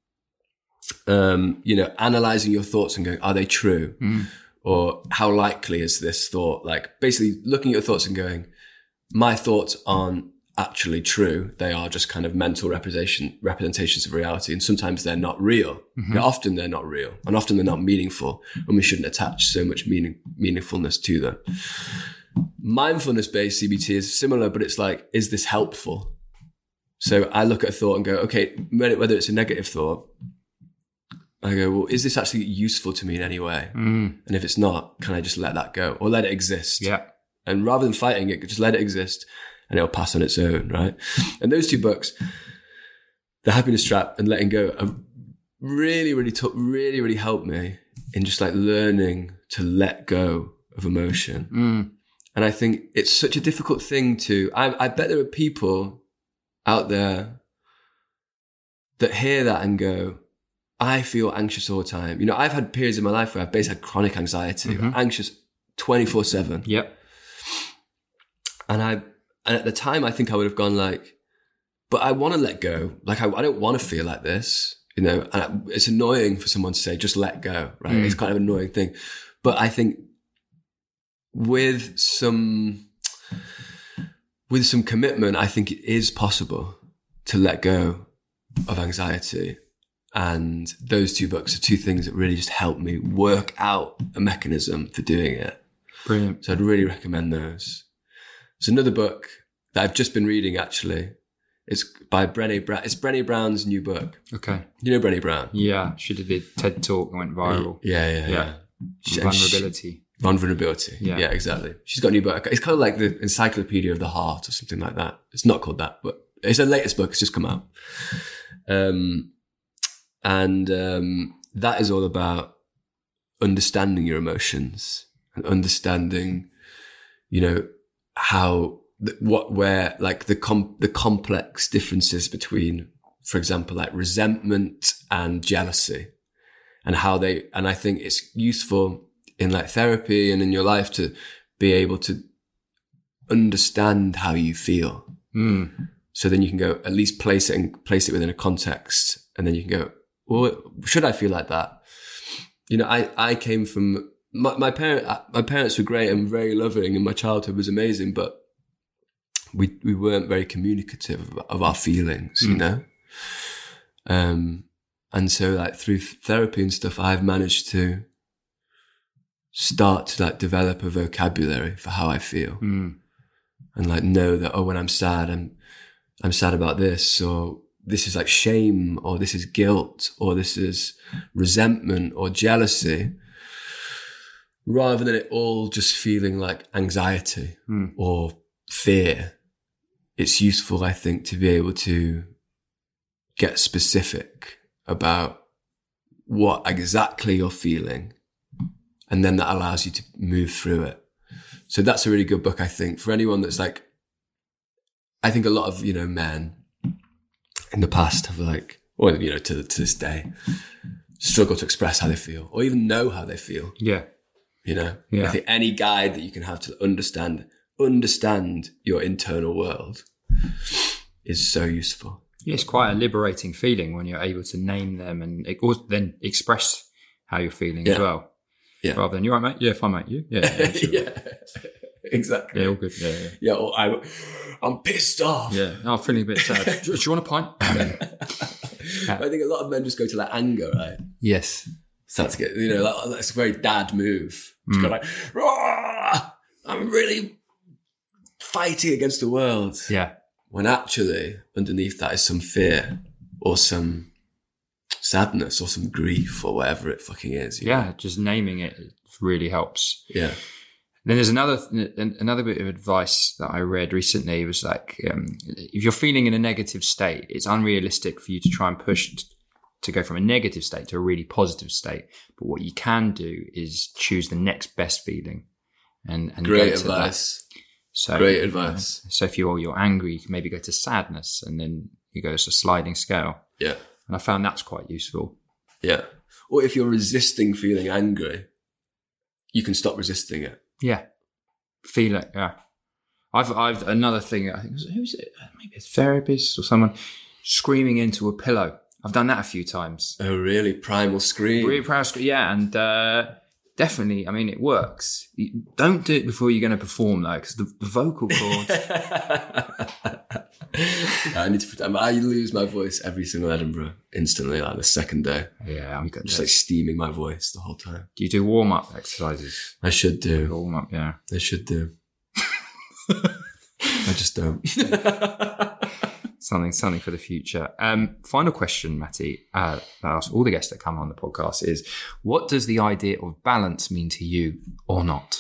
um, you know, analyzing your thoughts and going, are they true? Mm. Or how likely is this thought? Like basically looking at your thoughts and going, my thoughts aren't actually true. They are just kind of mental representation, representations of reality. And sometimes they're not real. Mm-hmm. But often they're not real. And often they're not meaningful. And we shouldn't attach so much meaning, meaningfulness to them. Mindfulness-based C B T is similar, but it's like, is this helpful? So I look at a thought and go, okay, whether it's a negative thought, I go, well, is this actually useful to me in any way? Mm. And if it's not, can I just let that go or let it exist? Yeah. And rather than fighting it, just let it exist. And it'll pass on its own, right? And those two books, The Happiness Trap and Letting Go, have really, really took, really, really helped me in just like learning to let go of emotion. Mm. And I think it's such a difficult thing to, I, I bet there are people out there that hear that and go, I feel anxious all the time. You know, I've had periods in my life where I've basically had chronic anxiety, mm-hmm. anxious twenty-four seven. Yep. And I, And at the time, I think I would have gone like, but I want to let go. Like, I, I don't want to feel like this, you know, and I, it's annoying for someone to say, just let go, right? Mm. It's kind of an annoying thing. But I think with some, with some commitment, I think it is possible to let go of anxiety. And those two books are two things that really just helped me work out a mechanism for doing it. Brilliant. So I'd really recommend those. There's another book that I've just been reading, actually. It's by Brené Brown. It's Brené Brown's new book. Okay. You know Brené Brown? Yeah. She did the TED Talk and went viral. Yeah, yeah, yeah. yeah. Vulnerability. She, vulnerability. Yeah. yeah, exactly. She's got a new book. It's kind of like the Encyclopedia of the Heart or something like that. It's not called that, but it's her latest book. It's just come out. Um, and um, that is all about understanding your emotions and understanding, you know, how, what, where, like the com- the complex differences between, for example, like resentment and jealousy, and how they, and I think it's useful in like therapy and in your life to be able to understand how you feel. Mm. So then you can go, at least place it and place it within a context. And then you can go, well, should I feel like that? You know, I, I came from, My, my parent, my parents were great and very loving, and my childhood was amazing. But we we weren't very communicative of, of our feelings, mm. you know. Um, and so, like through therapy and stuff, I've managed to start to like develop a vocabulary for how I feel, mm. and like know that, oh, when I'm sad, I'm I'm sad about this, or this is like shame, or this is guilt, or this is resentment or jealousy. Rather than it all just feeling like anxiety mm. or fear, it's useful, I think, to be able to get specific about what exactly you're feeling. And then that allows you to move through it. So that's a really good book, I think, for anyone that's like, I think a lot of, you know, men in the past have like, or, you know, to, to this day, struggle to express how they feel or even know how they feel. Yeah. You know, yeah. I think any guide that you can have to understand, understand your internal world is so useful. Yeah, it's quite a liberating feeling when you're able to name them and then express how you're feeling yeah. as well. Yeah. Rather than, you're right, mate? Yeah, fine, mate. You? Yeah. Yeah, sure. yeah. Exactly. Yeah, all good. Yeah, yeah. Yeah, well, I'm, I'm pissed off. Yeah, I'm feeling a bit sad. do, do you want a pint? I think a lot of men just go to like anger, right? Yes. Start to get, you know, like, that's a very dad move. It's mm. go like, Rah! I'm really fighting against the world. Yeah. When actually, underneath that is some fear or some sadness or some grief or whatever it fucking is. Yeah, know? Just naming it really helps. Yeah. Then there's another another bit of advice that I read recently. It was like, um, if you're feeling in a negative state, it's unrealistic for you to try and push t- to go from a negative state to a really positive state. But what you can do is choose the next best feeling. And, and Great go to advice. That. So, Great advice. You know, so if you're, you're angry, you can maybe go to sadness, and then you go to a sliding scale. Yeah. And I found that's quite useful. Yeah. Or if you're resisting feeling angry, you can stop resisting it. Yeah. Feel it, yeah. I've, I've, another thing, I think, who's it? Maybe a therapist or someone screaming into a pillow. I've done that a few times. Oh, really? Primal scream. Really proud, yeah, and uh, definitely, I mean, it works. You don't do it before you're going to perform, though, because the, the vocal cords. I need to. I lose my voice every single Edinburgh instantly, like the second day. Yeah, I'm just like steaming my voice the whole time. Do you do warm up exercises? I should do warm up. Yeah, I should do. I just don't. something, something for the future. Um, final question, Matty. Uh, I ask all the guests that come on the podcast is: what does the idea of balance mean to you, or not?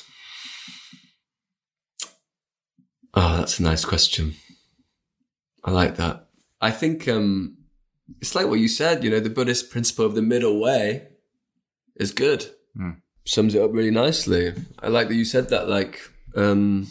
Oh, that's a nice question. I like that. I think um, it's like what you said, you know, the Buddhist principle of the middle way is good. Mm. Sums it up really nicely. I like that you said that, like, um,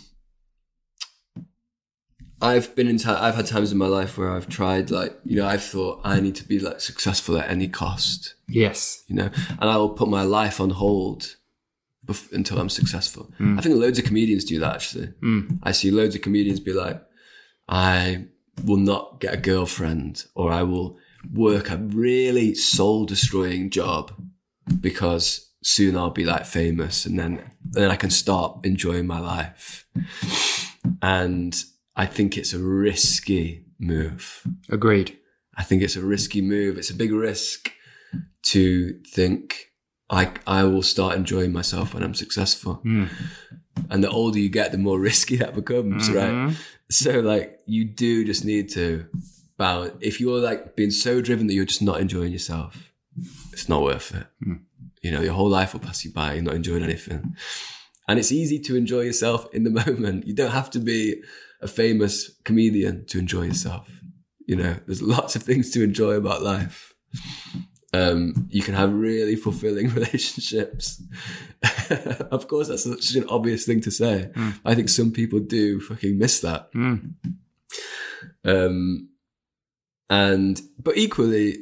I've been in, t- I've had times in my life where I've tried, like, you know, I've thought I need to be like successful at any cost. Yes. You know, and I will put my life on hold bef- until I'm successful. Mm. I think loads of comedians do that, actually. Mm. I see loads of comedians be like, I will not get a girlfriend, or I will work a really soul destroying job because soon I'll be like famous, and then then I can start enjoying my life. And I think it's a risky move. Agreed. I think it's a risky move. It's a big risk to think I I will start enjoying myself when I'm successful. Mm. And the older you get, the more risky that becomes, Mm-hmm. right? So like you do just need to balance. If you're like being so driven that you're just not enjoying yourself, it's not worth it. Mm. You know, your whole life will pass you by. You're not enjoying anything. And it's easy to enjoy yourself in the moment. You don't have to be a famous comedian to enjoy yourself. You know, there's lots of things to enjoy about life. Um, you can have really fulfilling relationships. Of course, that's such an obvious thing to say. Mm. I think some people do fucking miss that. Mm. Um, and, but equally,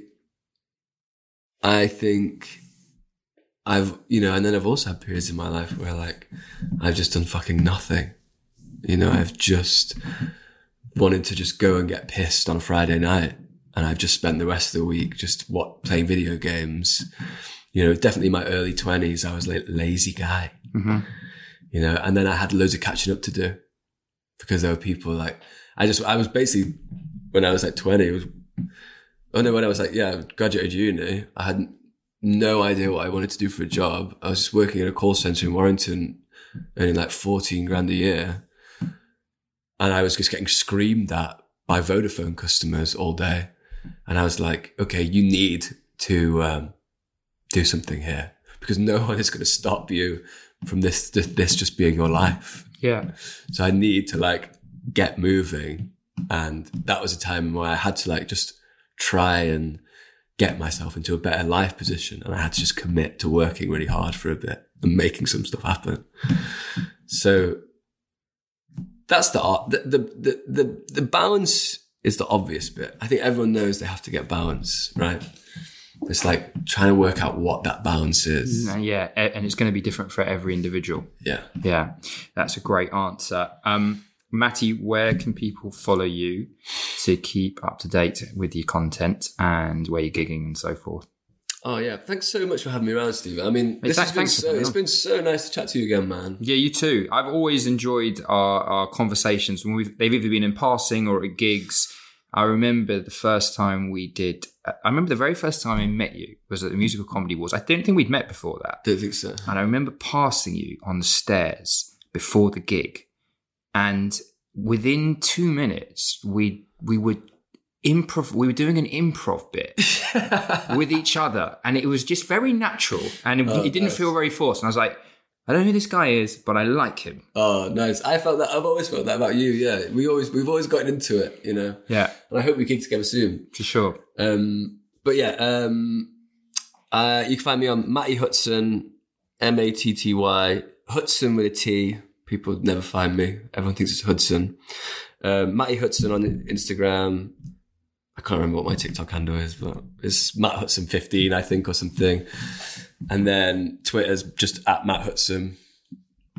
I think I've, you know, and then I've also had periods in my life where like, I've just done fucking nothing. You know, I've just wanted to just go and get pissed on a Friday night. And I've just spent the rest of the week just what playing video games. You know, definitely my early twenties, I was like lazy guy. Mm-hmm. You know, and then I had loads of catching up to do because there were people like, I just, I was basically, when I was like twenty, it was, oh no, when I was like, yeah, graduated uni, I had no idea what I wanted to do for a job. I was just working in a call center in Warrington, earning like fourteen grand a year. And I was just getting screamed at by Vodafone customers all day. And I was like, okay, you need to um, do something here because no one is going to stop you from this, this, this just being your life. Yeah. So I need to like get moving. And that was a time where I had to like just try and get myself into a better life position. And I had to just commit to working really hard for a bit and making some stuff happen. So that's the art. The, the, the, the, the balance is the obvious bit. I think everyone knows they have to get balance, right? It's like trying to work out what that balance is. Yeah, and it's going to be different for every individual. Yeah. Yeah, that's a great answer. Um, Matty, where can people follow you to keep up to date with your content and where you're gigging and so forth? Oh yeah, thanks so much for having me around, Stephen. I mean, Hey, this thanks- has been thanks for so, coming it's on. been so nice to chat to you again, man. Yeah, you too. I've always enjoyed our, our conversations when we've they've either been in passing or at gigs. I remember the first time we did. I remember the very first time I met you was at the Musical Comedy Awards. I don't think we'd met before that. Don't think so. And I remember passing you on the stairs before the gig, and within two minutes, we we would improv. We were doing an improv bit with each other, and it was just very natural, and it, Oh, it didn't nice. feel very forced. And I was like, I don't know who this guy is, but I like him. Oh, nice. I felt that. I've always felt that about you. Yeah, we always we've always gotten into it, you know. Yeah, And I hope we gig together soon. for sure. Um, but yeah, um, uh, you can find me on Matty Hudson, M A T T Y, Hudson with a T. People never find me. Everyone thinks it's Hudson. Um, Matty Hudson on Instagram. I can't remember what my TikTok handle is, but it's Matt Hudson fifteen, I think, or something. And then Twitter's just at Matt Hudson.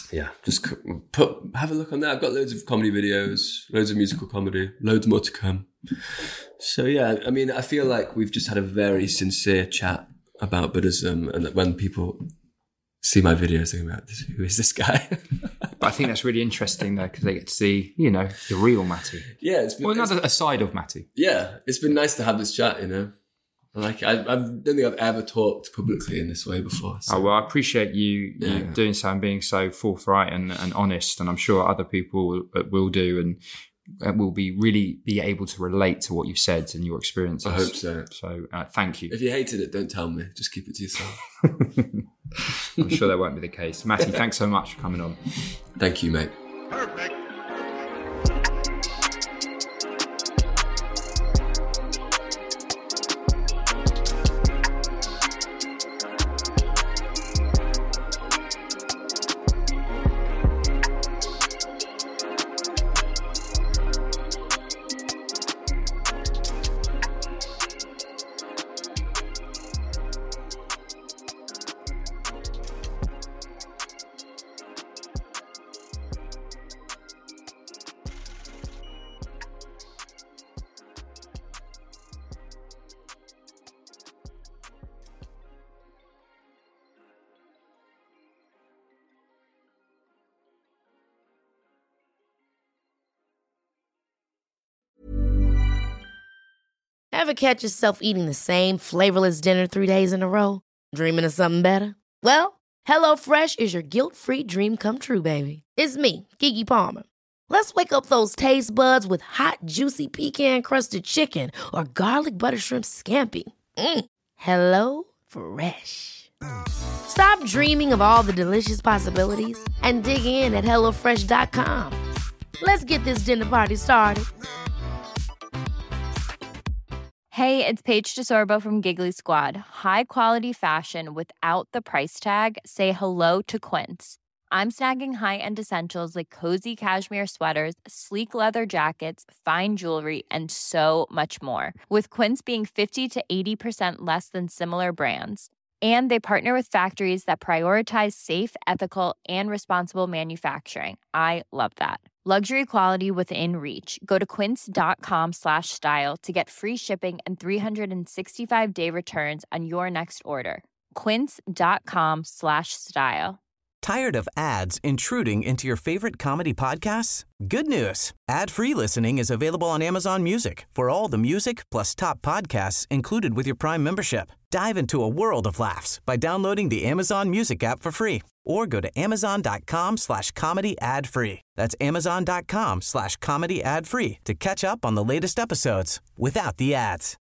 yeah, just put have a look on that. I've got loads of comedy videos, loads of musical comedy, loads more to come. So yeah, I mean, I feel like we've just had a very sincere chat about Buddhism, and that when people see my videos, think about this, who is this guy? But I think that's really interesting though, because they get to see, you know, the real Matty. Yeah, it's been, well, another it's, a side of Matty. Yeah, it's been nice to have this chat. You know, like I, I don't think I've ever talked publicly in this way before. So. Oh well, I appreciate you, yeah. you doing so and being so forthright and, and honest, and I'm sure other people will, will do, and will be really be able to relate to what you've said and your experiences. I hope so. So uh, thank you. If you hated it, don't tell me. Just keep it to yourself. I'm sure that won't be the case. Matty, thanks so much for coming on. Thank you, mate. Perfect. Ever catch yourself eating the same flavorless dinner three days in a row? Dreaming of something better? Well, HelloFresh is your guilt-free dream come true, baby. It's me, Keke Palmer. Let's wake up those taste buds with hot, juicy pecan-crusted chicken or garlic butter shrimp scampi. Mm. Hello Fresh. Stop dreaming of all the delicious possibilities and dig in at hello fresh dot com. Let's get this dinner party started. Hey, it's Paige DeSorbo from Giggly Squad. High quality fashion without the price tag. Say hello to Quince. I'm snagging high-end essentials like cozy cashmere sweaters, sleek leather jackets, fine jewelry, and so much more. With Quince being fifty to eighty percent less than similar brands. And they partner with factories that prioritize safe, ethical, and responsible manufacturing. I love that. Luxury quality within reach. Go to quince.com slash style to get free shipping and three sixty-five day returns on your next order. Quince.com slash style. Tired of ads intruding into your favorite comedy podcasts? Good news. Ad-free listening is available on Amazon Music for all the music plus top podcasts included with your Prime membership. Dive into a world of laughs by downloading the Amazon Music app for free or go to amazon.com slash comedy ad free. That's amazon.com slash comedy ad free to catch up on the latest episodes without the ads.